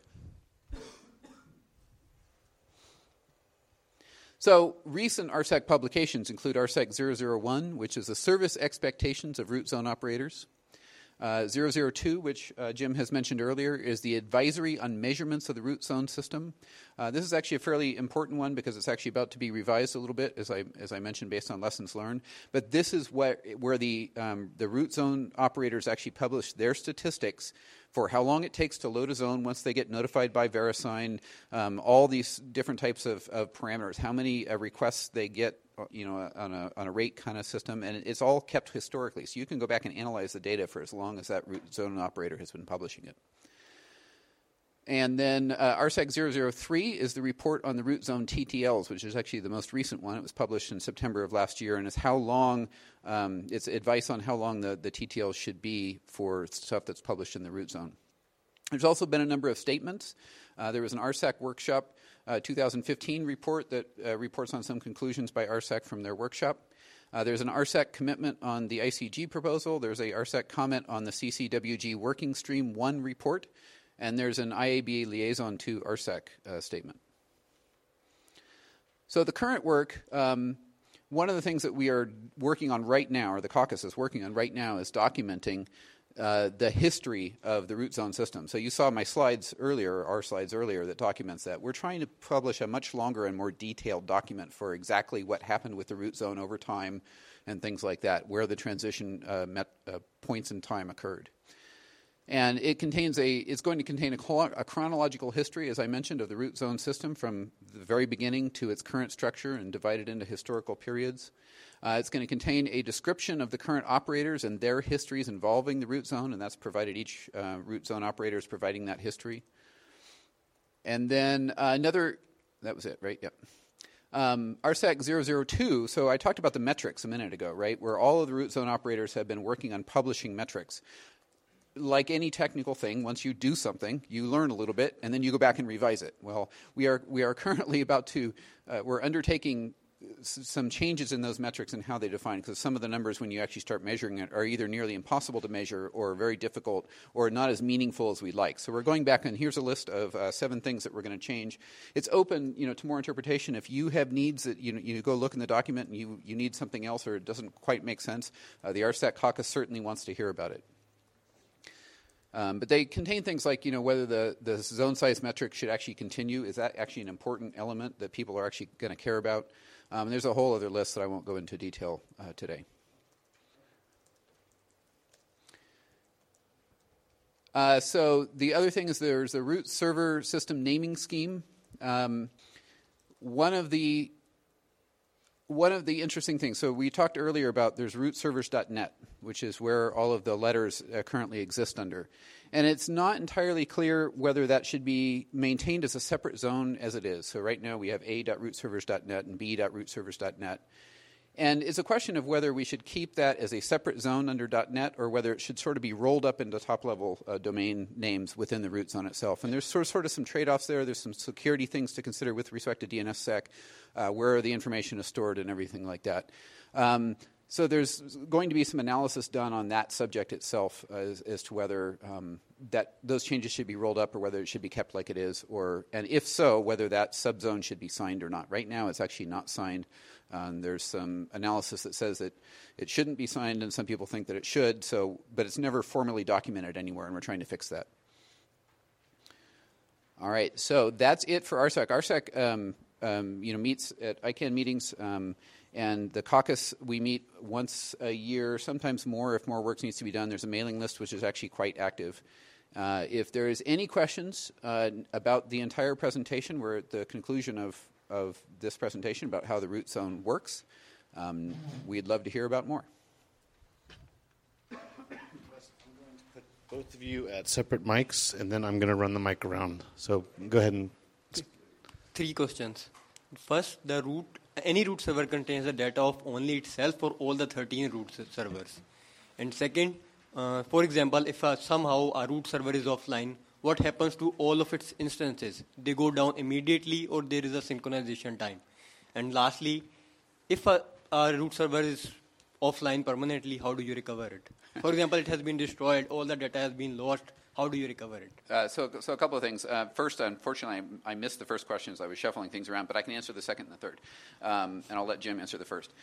So recent RSAC publications include RSAC 001, which is the service expectations of root zone operators. 002, which Jim has mentioned earlier, is the advisory on measurements of the root zone system. This is actually a fairly important one because it's actually about to be revised a little bit, as I mentioned, based on lessons learned. But this is where the root zone operators actually publish their statistics for how long it takes to load a zone once they get notified by VeriSign, all these different types of parameters, how many requests they get, on a rate kind of system, and it's all kept historically. So you can go back and analyze the data for as long as that root zone operator has been publishing it. And then RSAC 003 is the report on the root zone TTLs, which is actually the most recent one. It was published in September of last year, and it's how long, it's advice on how long the TTLs should be for stuff that's published in the root zone. There's also been a number of statements. There was an RSAC workshop 2015 report that reports on some conclusions by RSAC from their workshop. There's an RSAC commitment on the ICG proposal. There's a RSAC comment on the CCWG Working Stream 1 report. And there's an IABA Liaison to RSAC statement. So the current work, one of the things that we are working on right now, or the caucus is working on right now, is documenting the history of the root zone system. So you saw my slides earlier, our slides earlier, that documents that. We're trying to publish a much longer and more detailed document for exactly what happened with the root zone over time and things like that, where the transition points in time occurred. And it's going to contain a chronological history, as I mentioned, of the root zone system from the very beginning to its current structure and divided into historical periods. It's going to contain a description of the current operators and their histories involving the root zone, and that's provided each root zone operator is providing that history. And then that was it, right? Yep. RSAC 002, so I talked about the metrics a minute ago, right, where all of the root zone operators have been working on publishing metrics. Like any technical thing, once you do something, you learn a little bit, and then you go back and revise it. Well, we are currently we're undertaking some changes in those metrics and how they define, because some of the numbers, when you actually start measuring it, are either nearly impossible to measure or very difficult or not as meaningful as we'd like. So we're going back, and here's a list of 7 things that we're going to change. It's open, to more interpretation. If you have needs that you go look in the document and you need something else or it doesn't quite make sense, the RSAC caucus certainly wants to hear about it. But they contain things like, whether the zone size metric should actually continue. Is that actually an important element that people are actually going to care about? There's a whole other list that I won't go into detail today. So the other thing is there's a root server system naming scheme. One of the interesting things, so we talked earlier about there's rootservers.net, which is where all of the letters currently exist under. And it's not entirely clear whether that should be maintained as a separate zone as it is. So right now we have a.rootservers.net and b.rootservers.net. And it's a question of whether we should keep that as a separate zone under .net or whether it should sort of be rolled up into top-level domain names within the root zone itself. And there's sort of some trade-offs there. There's some security things to consider with respect to DNSSEC, where the information is stored and everything like that. So there's going to be some analysis done on that subject itself as to whether that those changes should be rolled up or whether it should be kept like it is, and if so, whether that subzone should be signed or not. Right now it's actually not signed. There's some analysis that says that it shouldn't be signed, and some people think that it should. But it's never formally documented anywhere, and we're trying to fix that. All right, so that's it for RSAC. RSAC, meets at ICANN meetings, and the caucus we meet once a year, sometimes more if more work needs to be done. There's a mailing list which is actually quite active. If there is any questions about the entire presentation, we're at the conclusion of this presentation about how the root zone works. We'd love to hear about more.
I'm going to put both of you at separate mics, and then I'm going to run the mic around. So go ahead and...
3 questions. First, any root server contains the data of only itself for all the 13 root servers. And second, for example, if somehow a root server is offline, what happens to all of its instances? They go down immediately or there is a synchronization time? And lastly, if a root server is offline permanently, how do you recover it? For example, it has been destroyed, all the data has been lost. How do you recover it?
So a couple of things. First, unfortunately, I missed the first question as I was shuffling things around, but I can answer the second and the third. And I'll let Jim answer the first.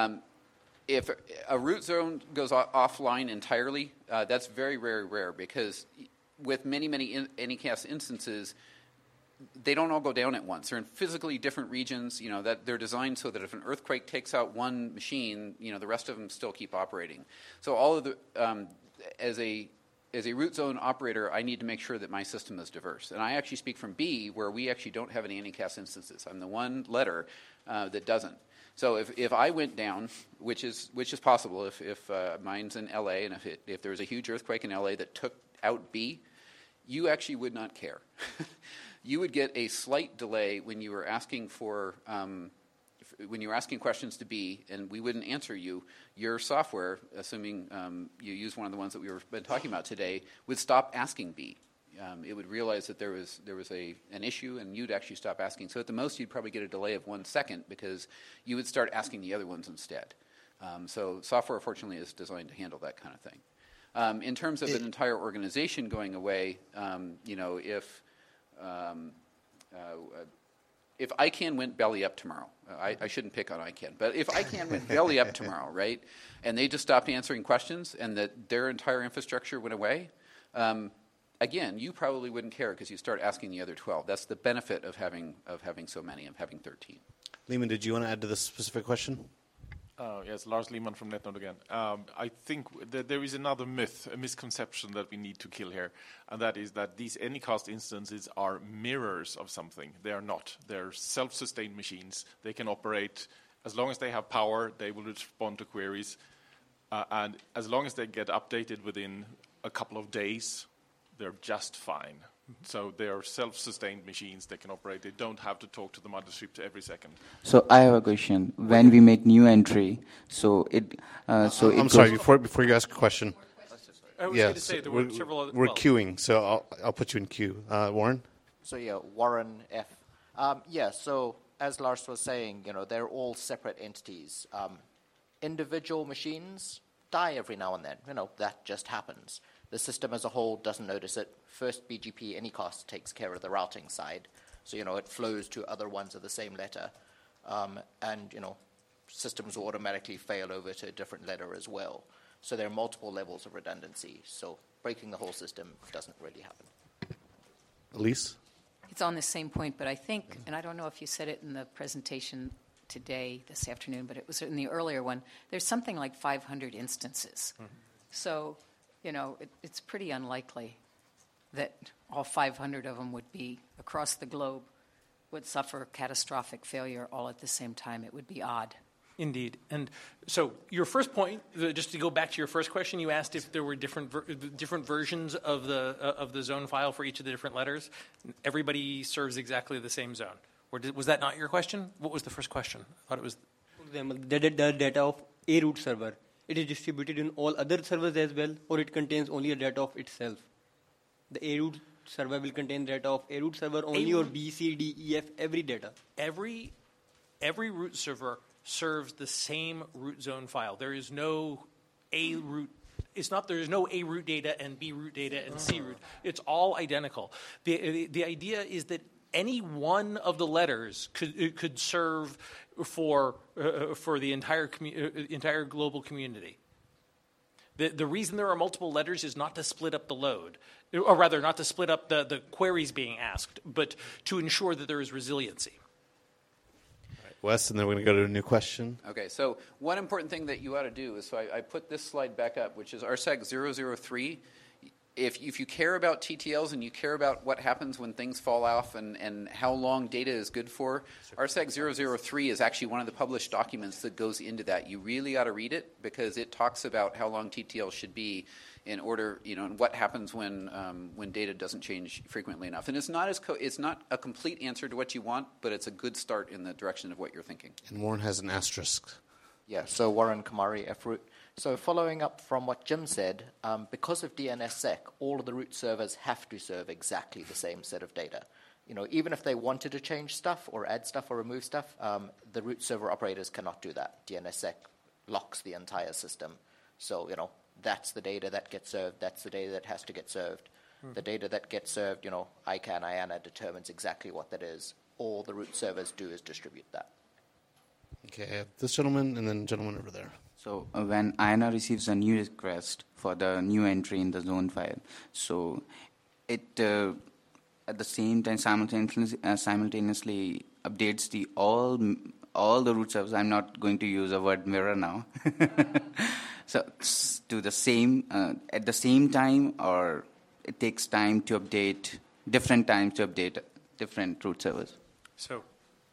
If a root zone goes offline entirely, that's very, very rare because with many Anycast instances, they don't all go down at once. They're in physically different regions, that they're designed so that if an earthquake takes out one machine, the rest of them still keep operating. So all of the, as a root zone operator, I need to make sure that my system is diverse. And I actually speak from B, where we actually don't have any Anycast instances. I'm the one letter that doesn't. So if I went down, which is possible, if mine's in LA and if there was a huge earthquake in LA that took out B, you actually would not care. You would get a slight delay when you were asking for when you were asking questions to B, and we wouldn't answer you. Your software, assuming you use one of the ones that we've been talking about today, would stop asking B. it would realize that there was an issue, and you'd actually stop asking. So at the most, you'd probably get a delay of 1 second because you would start asking the other ones instead. So software, fortunately, is designed to handle that kind of thing. In terms of an entire organization going away, if ICANN went belly up tomorrow, I shouldn't pick on ICANN, but if ICANN went belly up tomorrow, right, and they just stopped answering questions and that their entire infrastructure went away, again, you probably wouldn't care because you start asking the other 12. That's the benefit of having so many, of having 13.
Lehman, did you want to add to this specific question?
Yes, Lars Lehmann from NetNode again. I think that there is another myth, a misconception that we need to kill here, and that is that these Anycast instances are mirrors of something. They are not. They're self-sustained machines. They can operate as long as they have power. They will respond to queries, and as long as they get updated within a couple of days, they're just fine. So they are self-sustained machines. They can operate. They don't have to talk to the mothership every second.
So I have a question. When we make new entry,
I'm sorry. Before you ask a question.
I was going to say there were several other.
We're queuing, so I'll put you in queue. Warren.
So Warren F. So as Lars was saying, they're all separate entities. Individual machines die every now and then. That just happens. The system as a whole doesn't notice it. First BGP Anycast takes care of the routing side. So, it flows to other ones of the same letter. Systems will automatically fail over to a different letter as well. So there are multiple levels of redundancy. So breaking the whole system doesn't really happen.
Elise?
It's on the same point, but I think, and I don't know if you said it in the presentation today, this afternoon, but it was in the earlier one, there's something like 500 instances. Mm-hmm. So, it's pretty unlikely that all 500 of them would be across the globe, would suffer catastrophic failure all at the same time. It would be odd.
Indeed. And so your first point, just to go back to your first question, you asked if there were different versions of the zone file for each of the different letters. Everybody serves exactly the same zone. Or was that not your question? What was the first question? I thought it was...
For example, the data of a root server, it is distributed in all other servers as well, or it contains only a data of itself? The a root server will contain data of a root server only, or B, C, D, E, F, every data?
Every root server serves the same root zone file. There is no A root. There is no A root data and B root data and C root. It's all identical. The idea is that any one of the letters could serve for the entire global community. The reason there are multiple letters is not to split up the load, or rather not to split up the queries being asked, but to ensure that there is resiliency.
Wes, and then we're going to go to a new question.
Okay, so one important thing that you ought to do is, I put this slide back up, which is RSAC 003. If you care about TTLs and you care about what happens when things fall off and how long data is good for, RSAC 003 is actually one of the published documents that goes into that. You really ought to read it because it talks about how long TTL should be in order, and what happens when data doesn't change frequently enough. And it's not a complete answer to what you want, but it's a good start in the direction of what you're thinking.
And Warren has an asterisk.
Yeah, so Warren Kamari, FRoot. So following up from what Jim said, because of DNSSEC, all of the root servers have to serve exactly the same set of data. Even if they wanted to change stuff or add stuff or remove stuff, the root server operators cannot do that. DNSSEC locks the entire system. So, that's the data that gets served. That's the data that has to get served. Mm-hmm. The data that gets served, ICANN, IANA determines exactly what that is. All the root servers do is distribute that.
Okay, I have this gentleman and then gentleman over there.
So when IANA receives a new request for the new entry in the zone file, so it at the same time simultaneously updates all the root servers. I'm not going to use the word mirror now. So to the same at the same time, or it takes time to update different times to update different root servers.
So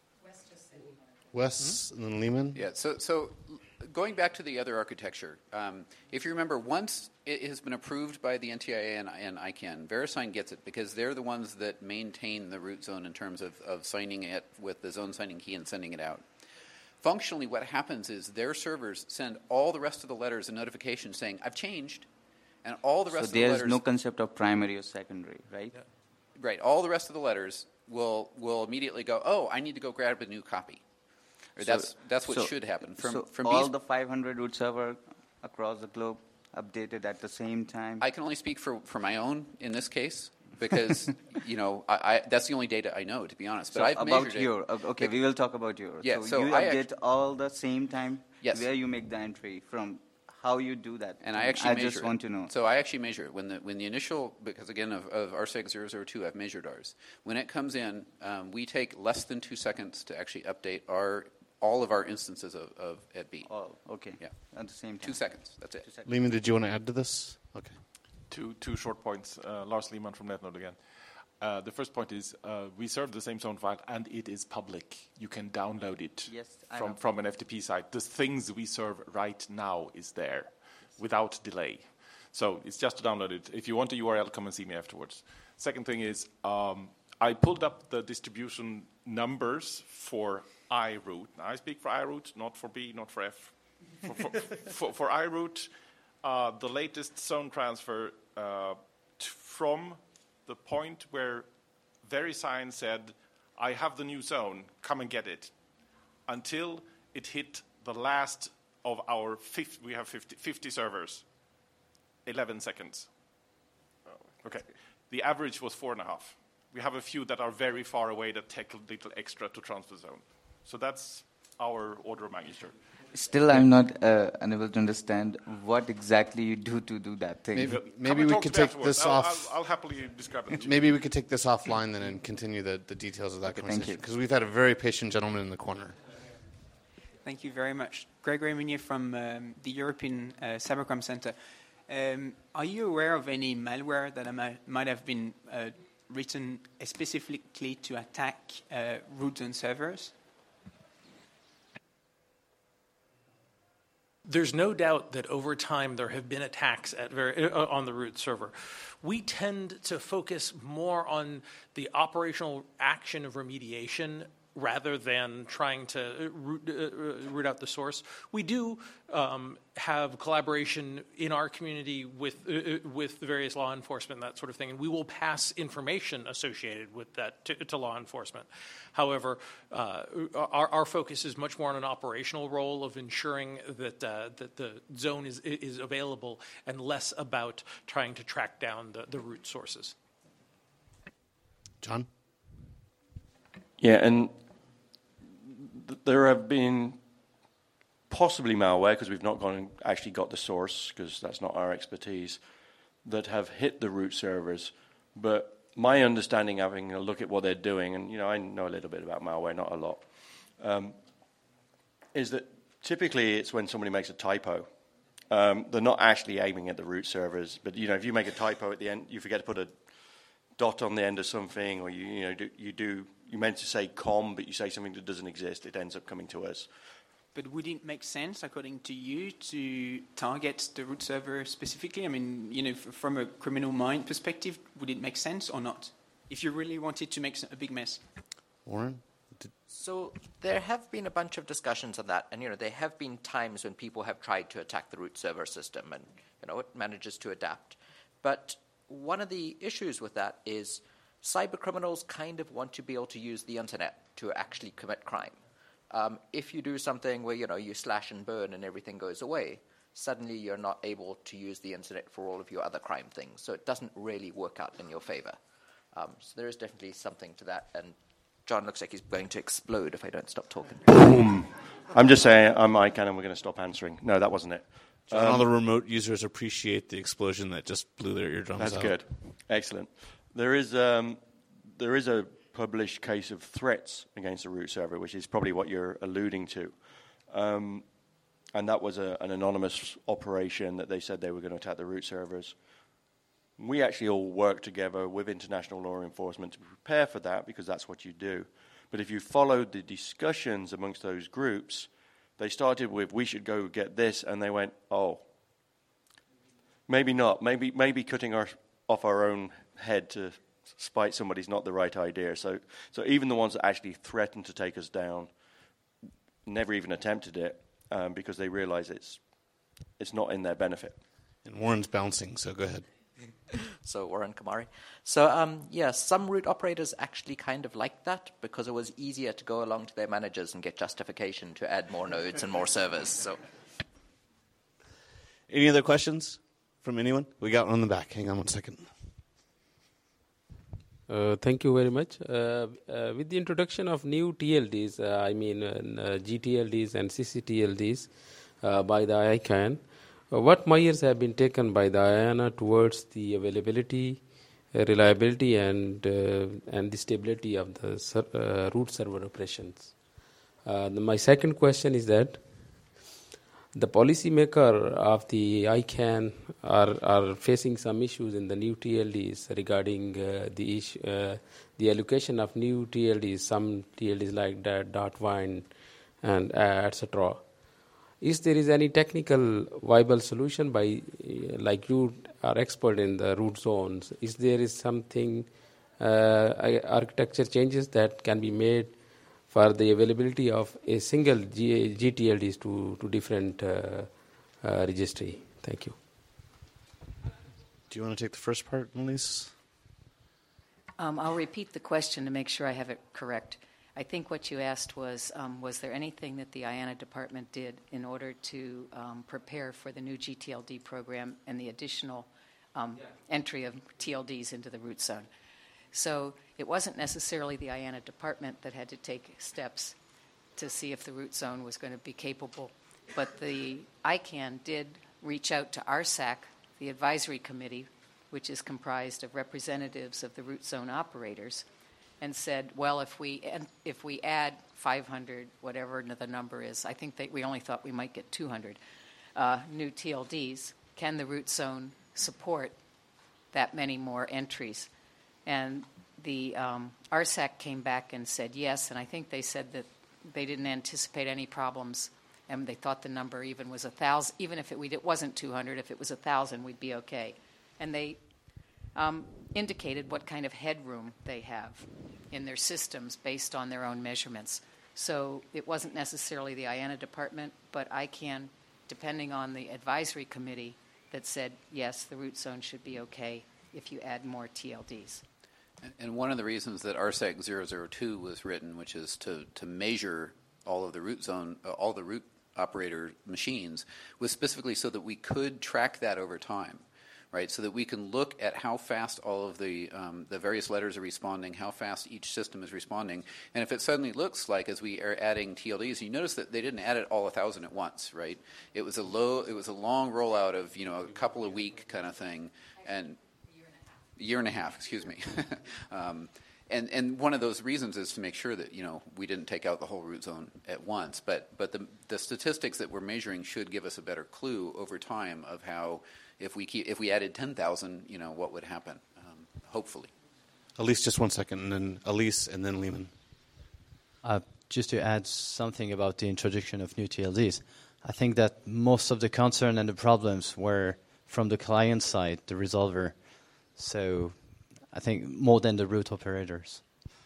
Wes and then Lehman.
Yeah. So going back to the other architecture, if you remember, once it has been approved by the NTIA and ICANN, VeriSign gets it because they're the ones that maintain the root zone in terms of signing it with the zone signing key and sending it out. Functionally, what happens is their servers send all the rest of the letters a notification saying, I've changed, And all the rest
so
of the
there's
letters...
no concept of primary or secondary, right?
Yeah.
Right. All the rest of the letters will immediately go, oh, I need to go grab a new copy. Or that's what should happen. From
all the 500 root server across the globe updated at the same time?
I can only speak for my own in this case because, I that's the only data I know, to be honest. But I've measured it.
Okay, we will talk about your.
Yeah,
so you update all the same time?
Yes.
Where you make the entry from? How you do that?
And I actually measure
just want to know.
So I actually measure it. When the initial, because again of RSEG 002, I've measured ours. When it comes in, we take less than 2 seconds to actually update all of our instances of EDB.
Oh, okay.
Yeah.
At the same time.
2 seconds. That's it.
Lehman, did you want to add to this? Okay.
Two short points. Lars Lehmann from NetNode again. The first point is we serve the same zone file, and it is public. You can download it from an FTP site. The things we serve right now is there without delay. So it's just to download it. If you want the URL, come and see me afterwards. Second thing is I pulled up the distribution numbers for iRoot. Now, I speak for iRoot, not for B, not for F. For iRoot, the latest zone transfer from the point where VeriSign said, I have the new zone, come and get it, until it hit the last of our we have 50 servers, 11 seconds. Okay. The average was 4.5. We have a few that are very far away that take a little extra to transfer zone. So that's our order of magnitude.
Still, I'm not unable to understand what exactly you do to do that thing.
Maybe we could take this off.
I'll happily describe it to you.
Maybe we could take this offline then and continue the details of that conversation. Because we've had a very patient gentleman in the corner.
Thank you very much. Gregory Meunier from the European Cybercrime Center. Are you aware of any malware that might have been written specifically to attack root zone servers?
There's no doubt that over time there have been attacks on the root server. We tend to focus more on the operational action of remediation rather than trying to root out the source. We do have collaboration in our community with the various law enforcement, that sort of thing, and we will pass information associated with that to law enforcement. However, our focus is much more on an operational role of ensuring that the zone is available and less about trying to track down the root sources.
John?
Yeah, and there have been possibly malware, because we've not actually got the source, because that's not our expertise, that have hit the root servers. But my understanding, having a look at what they're doing, and I know a little bit about malware, not a lot, is that typically it's when somebody makes a typo. They're not actually aiming at the root servers, but if you make a typo at the end, you forget to put a dot on the end of something, or you meant to say com, but you say something that doesn't exist, it ends up coming to us.
But would it make sense, according to you, to target the root server specifically? I mean, from a criminal mind perspective, would it make sense or not? If you really wanted to make a big mess.
Warren?
So there have been a bunch of discussions on that, and there have been times when people have tried to attack the root server system, and it manages to adapt. But one of the issues with that is cyber criminals kind of want to be able to use the internet to actually commit crime. If you do something where you slash and burn and everything goes away, suddenly you're not able to use the internet for all of your other crime things. So it doesn't really work out in your favor. So there is definitely something to that. And John looks like he's going to explode if I don't stop talking.
Boom. I'm just saying, I'm Mike, and we're going to stop answering. No, that wasn't it.
John, all the remote users appreciate the explosion that just blew their eardrums out.
That's good. Excellent. There is a published case of threats against the root server, which is probably what you're alluding to. And that was an anonymous operation that they said they were going to attack the root servers. We actually all work together with international law enforcement to prepare for that, because that's what you do. But if you followed the discussions amongst those groups, they started with, we should go get this, and they went, oh, maybe not. Maybe cutting off our own head to spite somebody is not the right idea. So even the ones that actually threatened to take us down never even attempted it, because they realize it's not in their benefit.
And Warren's bouncing, so go ahead.
So Warren Kamari. So some root operators actually kind of liked that because it was easier to go along to their managers and get justification to add more nodes and more servers. So,
any other questions from anyone? We got one in the back. Hang on one second.
Thank you very much. With the introduction of new TLDs, GTLDs and CCTLDs by the ICANN, what measures have been taken by the IANA towards the availability, reliability, and the stability of the root server operations? My second question is that the policymaker of the ICANN are facing some issues in the new TLDs regarding the allocation of new TLDs, some TLDs like that, .wine, and etc. Is there any technical viable solution by, like you are expert in the root zones, is there something, architecture changes that can be made for the availability of a single GTLDs to different registry? Thank you.
Do you want to take the first part, Elise?
I'll repeat the question to make sure I have it correct. I think what you asked was there anything that the IANA department did in order to prepare for the new GTLD program and the additional entry of TLDs into the root zone? So it wasn't necessarily the IANA department that had to take steps to see if the root zone was going to be capable, but the ICANN did reach out to RSAC, the advisory committee, which is comprised of representatives of the root zone operators, and said, well, if we add 500, whatever the number is, I think that we only thought we might get 200 new TLDs, can the root zone support that many more entries? And the RSAC came back and said yes, and I think they said that they didn't anticipate any problems, and they thought the number even was 1,000. Even if it wasn't 200, if it was 1,000, we'd be okay. And they indicated what kind of headroom they have in their systems based on their own measurements. So it wasn't necessarily the IANA department, but ICANN, depending on the advisory committee, that said, yes, the root zone should be okay if you add more TLDs.
And one of the reasons that RSEC 002 was written, which is to measure all of the root zone, all the root operator machines, was specifically so that we could track that over time, right? So that we can look at how fast all of the various letters are responding, how fast each system is responding. And if it suddenly looks like, as we are adding TLDs, you notice that they didn't add it all 1,000 at once, right? It was a long rollout of, a couple of week kind of thing, and year and a half, excuse me. And one of those reasons is to make sure that, we didn't take out the whole root zone at once. But the statistics that we're measuring should give us a better clue over time of how, if we added 10,000, what would happen, hopefully.
Elise, just 1 second, and then Elise, and then Lehman.
Just to add something about the introduction of new TLDs, I think that most of the concern and the problems were from the client side, the resolver. So I think more than the root operators.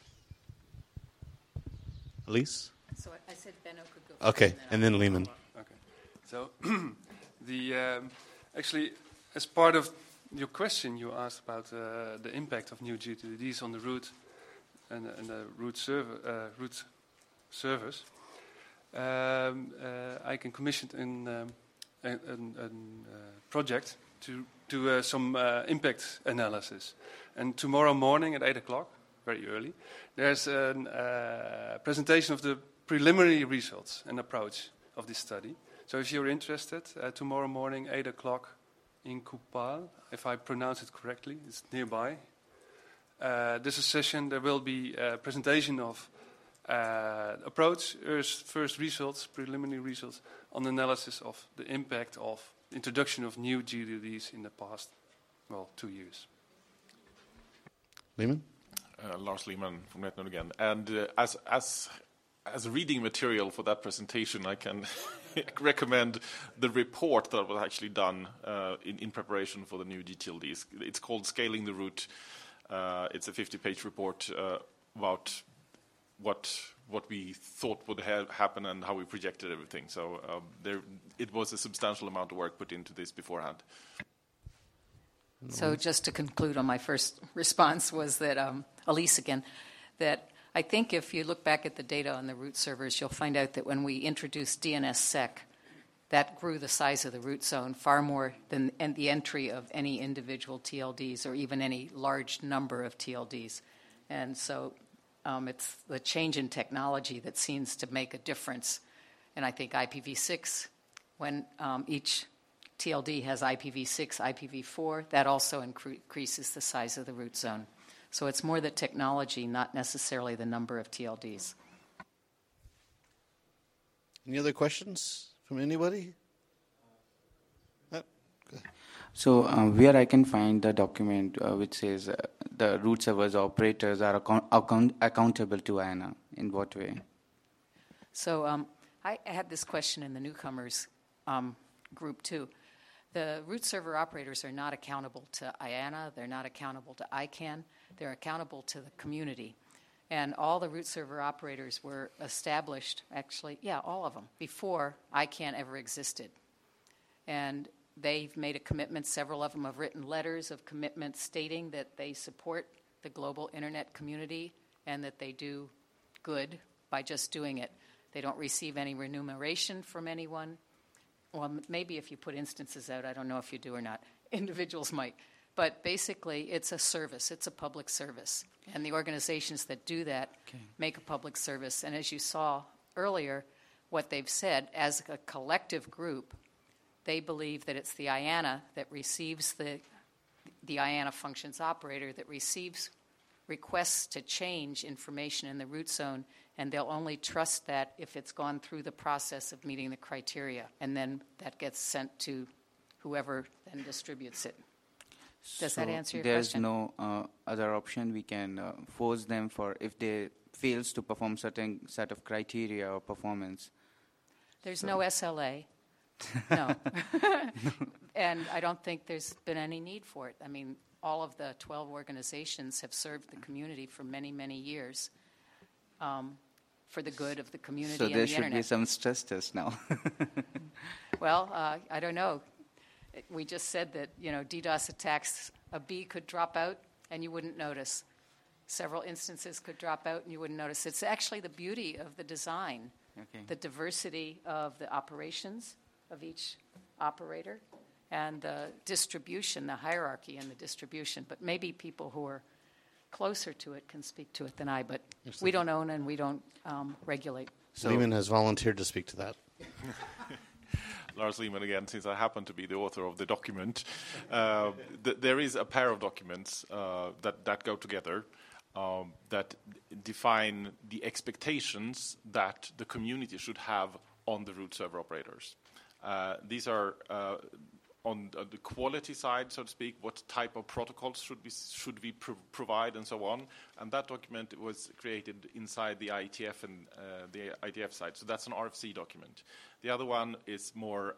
Elise?
So I said Benno could go first.
Okay, and then Lehman.
Okay. So actually, as part of your question, you asked about the impact of new GTLDs on the root and the root servers. I can commission a project to do some impact analysis. And tomorrow morning at 8 o'clock, very early, there's a presentation of the preliminary results and approach of this study. So if you're interested, tomorrow morning, 8 o'clock in Kupal, if I pronounce it correctly, it's nearby. There's a session, there will be a presentation of approach, first results, preliminary results, on analysis of the impact of introduction of new GTLDs in the past, 2 years.
Lehman?
Lars Lehman from NetNode again. And as reading material for that presentation, I can recommend the report that was actually done in preparation for the new GTLDs. It's called Scaling the Root. It's a 50-page report about what we thought would happen and how we projected everything. So it was a substantial amount of work put into this beforehand.
So just to conclude on my first response was that, Elise again, that I think if you look back at the data on the root servers, you'll find out that when we introduced DNSSEC, that grew the size of the root zone far more than the entry of any individual TLDs or even any large number of TLDs. And so it's the change in technology that seems to make a difference. And I think IPv6, when each TLD has IPv6, IPv4, that also increases the size of the root zone. So it's more the technology, not necessarily the number of TLDs.
Any other questions from anybody?
So where I can find the document which says the root servers operators are accountable to IANA, in what way?
So I had this question in the newcomers group too. The root server operators are not accountable to IANA, they're not accountable to ICANN, they're accountable to the community. And all the root server operators were established, actually, all of them, before ICANN ever existed. And they've made a commitment, several of them have written letters of commitment stating that they support the global internet community and that they do good by just doing it. They don't receive any remuneration from anyone. Well, maybe if you put instances out, I don't know if you do or not. Individuals might. But basically, it's a service. It's a public service. And the organizations that do that make a public service. And as you saw earlier, what they've said, as a collective group, they believe that it's the IANA that receives the IANA functions operator that receives requests to change information in the root zone, and they'll only trust that if it's gone through the process of meeting the criteria, and then that gets sent to whoever then distributes it. Does that answer your question?
There's no other option we can force them for if they fails to perform certain set of criteria or performance?
There's no SLA. No. And I don't think there's been any need for it. I mean, all of the 12 organizations have served the community for many, many years for the good of the community and the internet.
So there should be some stress test now.
Well, I don't know. We just said that, DDoS attacks, a B could drop out and you wouldn't notice. Several instances could drop out and you wouldn't notice. It's actually the beauty of the design, the diversity of the operations of each operator and the distribution, the hierarchy and the distribution. But maybe people who are closer to it can speak to it than I, but we don't own and we don't regulate.
So Lehman has volunteered to speak to that.
Lars Lehman again, since I happen to be the author of the document. There is a pair of documents that go together that define the expectations that the community should have on the root server operators. These are on the quality side, so to speak, what type of protocols should we provide and so on. And that document was created inside the IETF and the IETF side. So that's an RFC document. The other one is more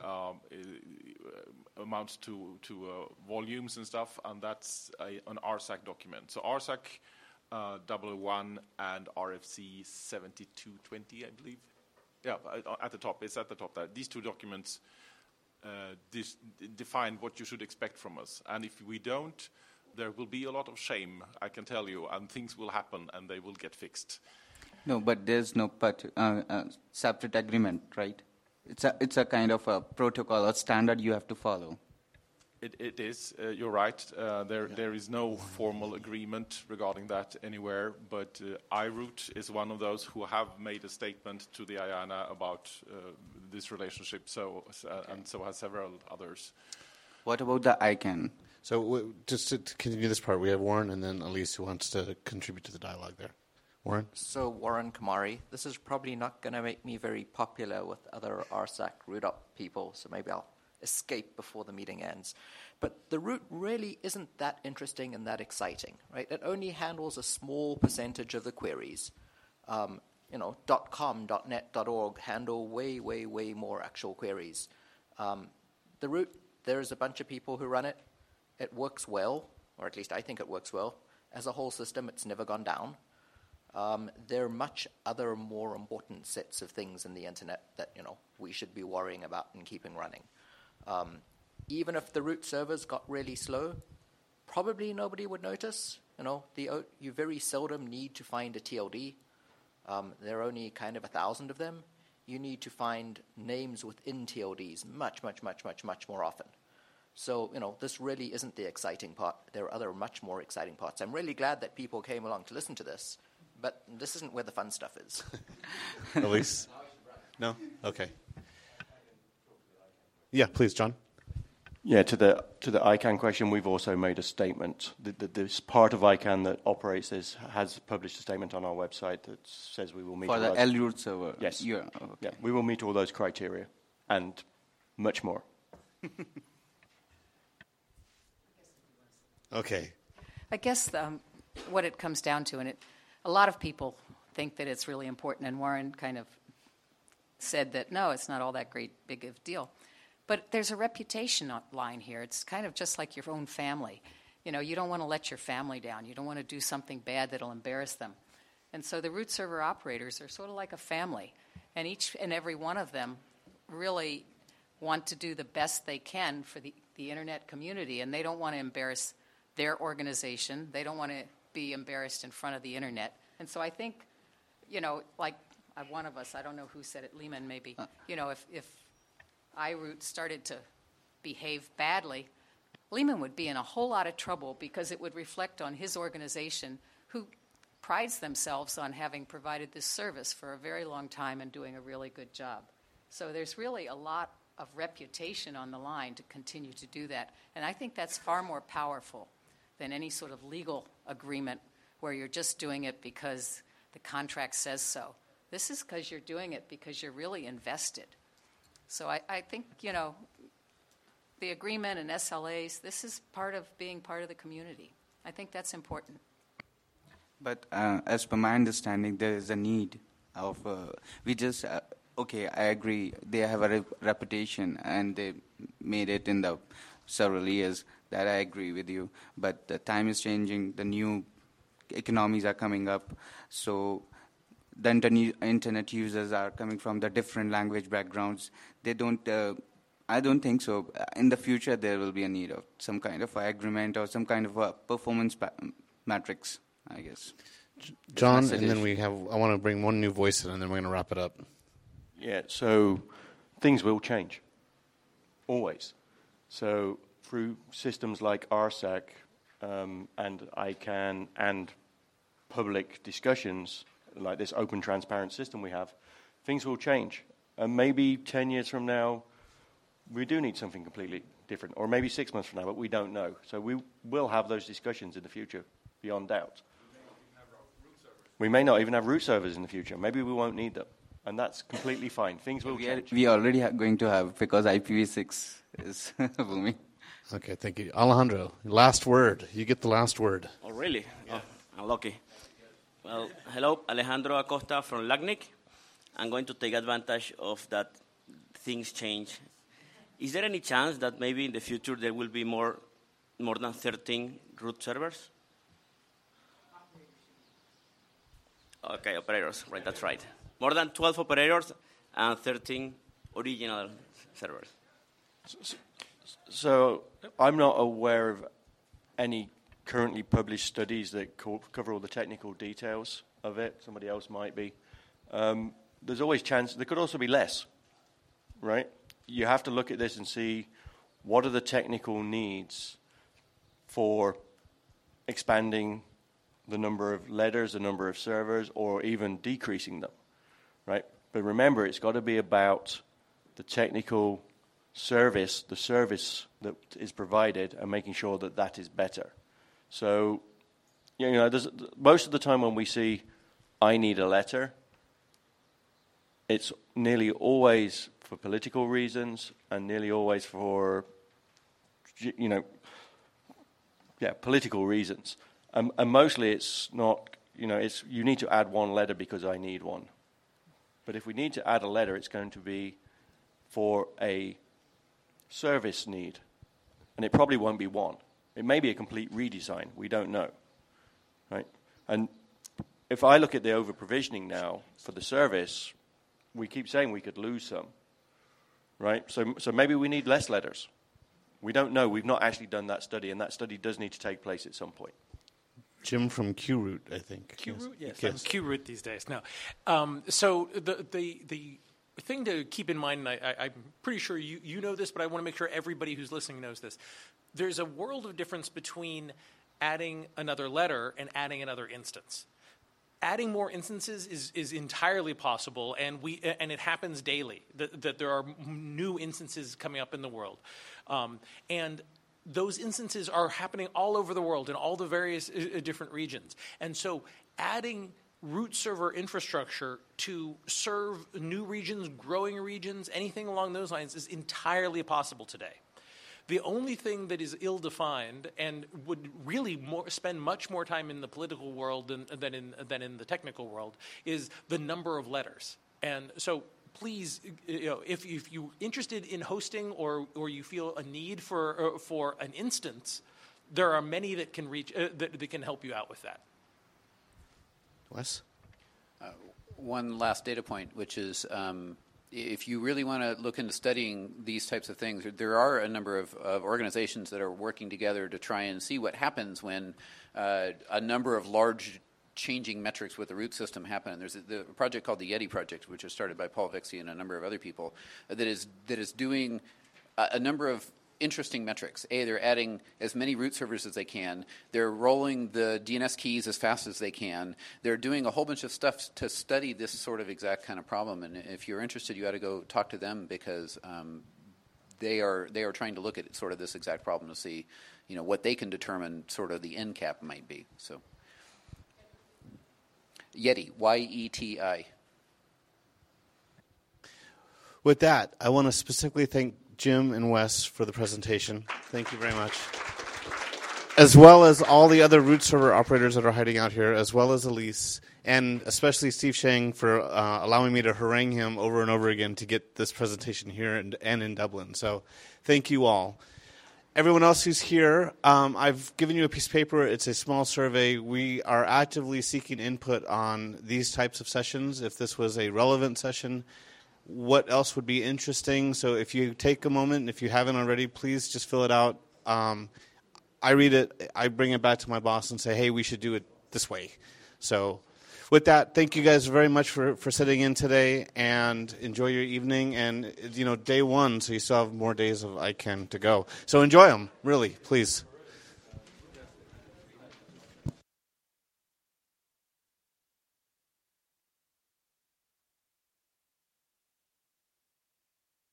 amounts to volumes and stuff, and that's an RSAC document. So RSAC 001 and RFC 7220, I believe. Yeah, at the top. It's at the top there. These two documents define what you should expect from us. And if we don't, there will be a lot of shame, I can tell you, and things will happen and they will get fixed.
No, but there's no separate agreement, right? It's a kind of a protocol or standard you have to follow.
It is. You're right. There is no formal agreement regarding that anywhere, but iRoot is one of those who have made a statement to the IANA about this relationship, and so has several others.
What about the ICANN?
So just to continue this part, we have Warren and then Elise who wants to contribute to the dialogue there. Warren?
So Warren Kamari, this is probably not going to make me very popular with other RSAC root up people, so maybe I'll escape before the meeting ends. But the root really isn't that interesting and that exciting, right? It only handles a small percentage of the queries. .com, .net, .org handle way, way, way more actual queries. The root, there's a bunch of people who run it. It works well, or at least I think it works well. As a whole system, it's never gone down. There are much other more important sets of things in the internet that, we should be worrying about and keeping running. Even if the root servers got really slow, probably nobody would notice. You very seldom need to find a TLD. There are only kind of 1,000 of them. You need to find names within TLDs much, much, much, much, much more often. So, this really isn't the exciting part. There are other much more exciting parts. I'm really glad that people came along to listen to this, but this isn't where the fun stuff is.
Elise? No? Okay. Yeah, please, John.
Yeah, to the ICANN question, we've also made a statement. This part of ICANN that operates this has published a statement on our website that says we will meet
for
all
the
those.
LRoot server.
Yes.
Yeah, okay.
Yeah, we will meet all those criteria and much more.
Okay.
I guess what it comes down to, and a lot of people think that it's really important, and Warren kind of said that, no, it's not all that big of a deal. But there's a reputation line here. It's kind of just like your own family. You don't want to let your family down. You don't want to do something bad that'll embarrass them. And so the root server operators are sort of like a family, and each and every one of them really want to do the best they can for the Internet community, and they don't want to embarrass their organization. They don't want to be embarrassed in front of the Internet. And so I think, like one of us, I don't know who said it, Lehman maybe, if iRoot started to behave badly, Lehman would be in a whole lot of trouble because it would reflect on his organization, who prides themselves on having provided this service for a very long time and doing a really good job. So there's really a lot of reputation on the line to continue to do that. And I think that's far more powerful than any sort of legal agreement where you're just doing it because the contract says so. This is because you're doing it because you're really invested. So I think, the agreement and SLAs, this is part of being part of the community. I think that's important.
But as per my understanding, there is a need of, okay, I agree, they have a reputation and they made it in the several years, that I agree with you. But the time is changing, the new economies are coming up, so the internet users are coming from the different language backgrounds. They don't, I don't think so. In the future, there will be a need of some kind of agreement or some kind of a performance matrix, I guess.
John, and then I want to bring one new voice in, and then we're going to wrap it up.
Yeah, so things will change, always. So through systems like RSAC and ICANN and public discussions, like this open, transparent system we have, things will change. And maybe 10 years from now, we do need something completely different. Or maybe 6 months from now, but we don't know. So we will have those discussions in the future, beyond doubt. We may not even have root servers in the future. Maybe we won't need them. And that's completely fine. Things will change.
We are already going to have, because IPv6 is booming.
Okay, thank you. Alejandro, last word. You get the last word.
Oh, really? Yeah. Oh, I'm lucky. Well, hello, Alejandro Acosta from LACNIC. I'm going to take advantage of that things change. Is there any chance that maybe in the future there will be more than 13 root servers? Okay, operators, right, that's right. More than 12 operators and 13 original servers.
So I'm not aware of any currently published studies that cover all the technical details of it. Somebody else might be. There's always chance. There could also be less, right? You have to look at this and see what are the technical needs for expanding the number of letters, the number of servers, or even decreasing them, right? But remember, it's got to be about the technical service, the service that is provided, and making sure that that is better. So, there's, most of the time when we see, I need a letter, it's nearly always for political reasons and nearly always for, political reasons. And mostly it's not, it's you need to add one letter because I need one. But if we need to add a letter, it's going to be for a service need. And it probably won't be one. It may be a complete redesign. We don't know. Right? And if I look at the over-provisioning now for the service, we keep saying we could lose some. Right? So maybe we need less letters. We don't know. We've not actually done that study, and that study does need to take place at some point.
Jim from QRoot, I think.
QRoot, yes. I'm QRoot these days. No. So the thing to keep in mind, and I'm pretty sure you know this, but I want to make sure everybody who's listening knows this. There's a world of difference between adding another letter and adding another instance. Adding more instances is entirely possible, and it happens daily, that there are new instances coming up in the world. And those instances are happening all over the world in all the various different regions. And so adding root server infrastructure to serve new regions, growing regions, anything along those lines is entirely possible today. The only thing that is ill-defined and would really spend much more time in the political world than in the technical world is the number of letters. And so please, if you're interested in hosting or you feel a need for an instance, there are many that can reach that can help you out with that.
Wes?
One last data point, which is if you really want to look into studying these types of things, there are a number of organizations that are working together to try and see what happens when a number of large changing metrics with the root system happen. And there's a project called the Yeti Project, which was started by Paul Vixie and a number of other people, that is doing a number of interesting metrics. They're adding as many root servers as they can. They're rolling the DNS keys as fast as they can. They're doing a whole bunch of stuff to study this sort of exact kind of problem. And if you're interested, you ought to go talk to them, because they are trying to look at sort of this exact problem to see, what they can determine sort of the end cap might be. So, Yeti, YETI.
With that, I want to specifically thank Jim and Wes for the presentation. Thank you very much. As well as all the other root server operators that are hiding out here, as well as Elise, and especially Steve Shang for allowing me to harangue him over and over again to get this presentation here and in Dublin. So thank you all. Everyone else who's here, I've given you a piece of paper. It's a small survey. We are actively seeking input on these types of sessions. If this was a relevant session, what else would be interesting? So if you take a moment, and if you haven't already, please just fill it out. I read it, I bring it back to my boss and say, hey, we should do it this way. So with that, thank you guys very much for sitting in today, and enjoy your evening. And, day one, so you still have more days of ICANN to go. So enjoy them, really, please.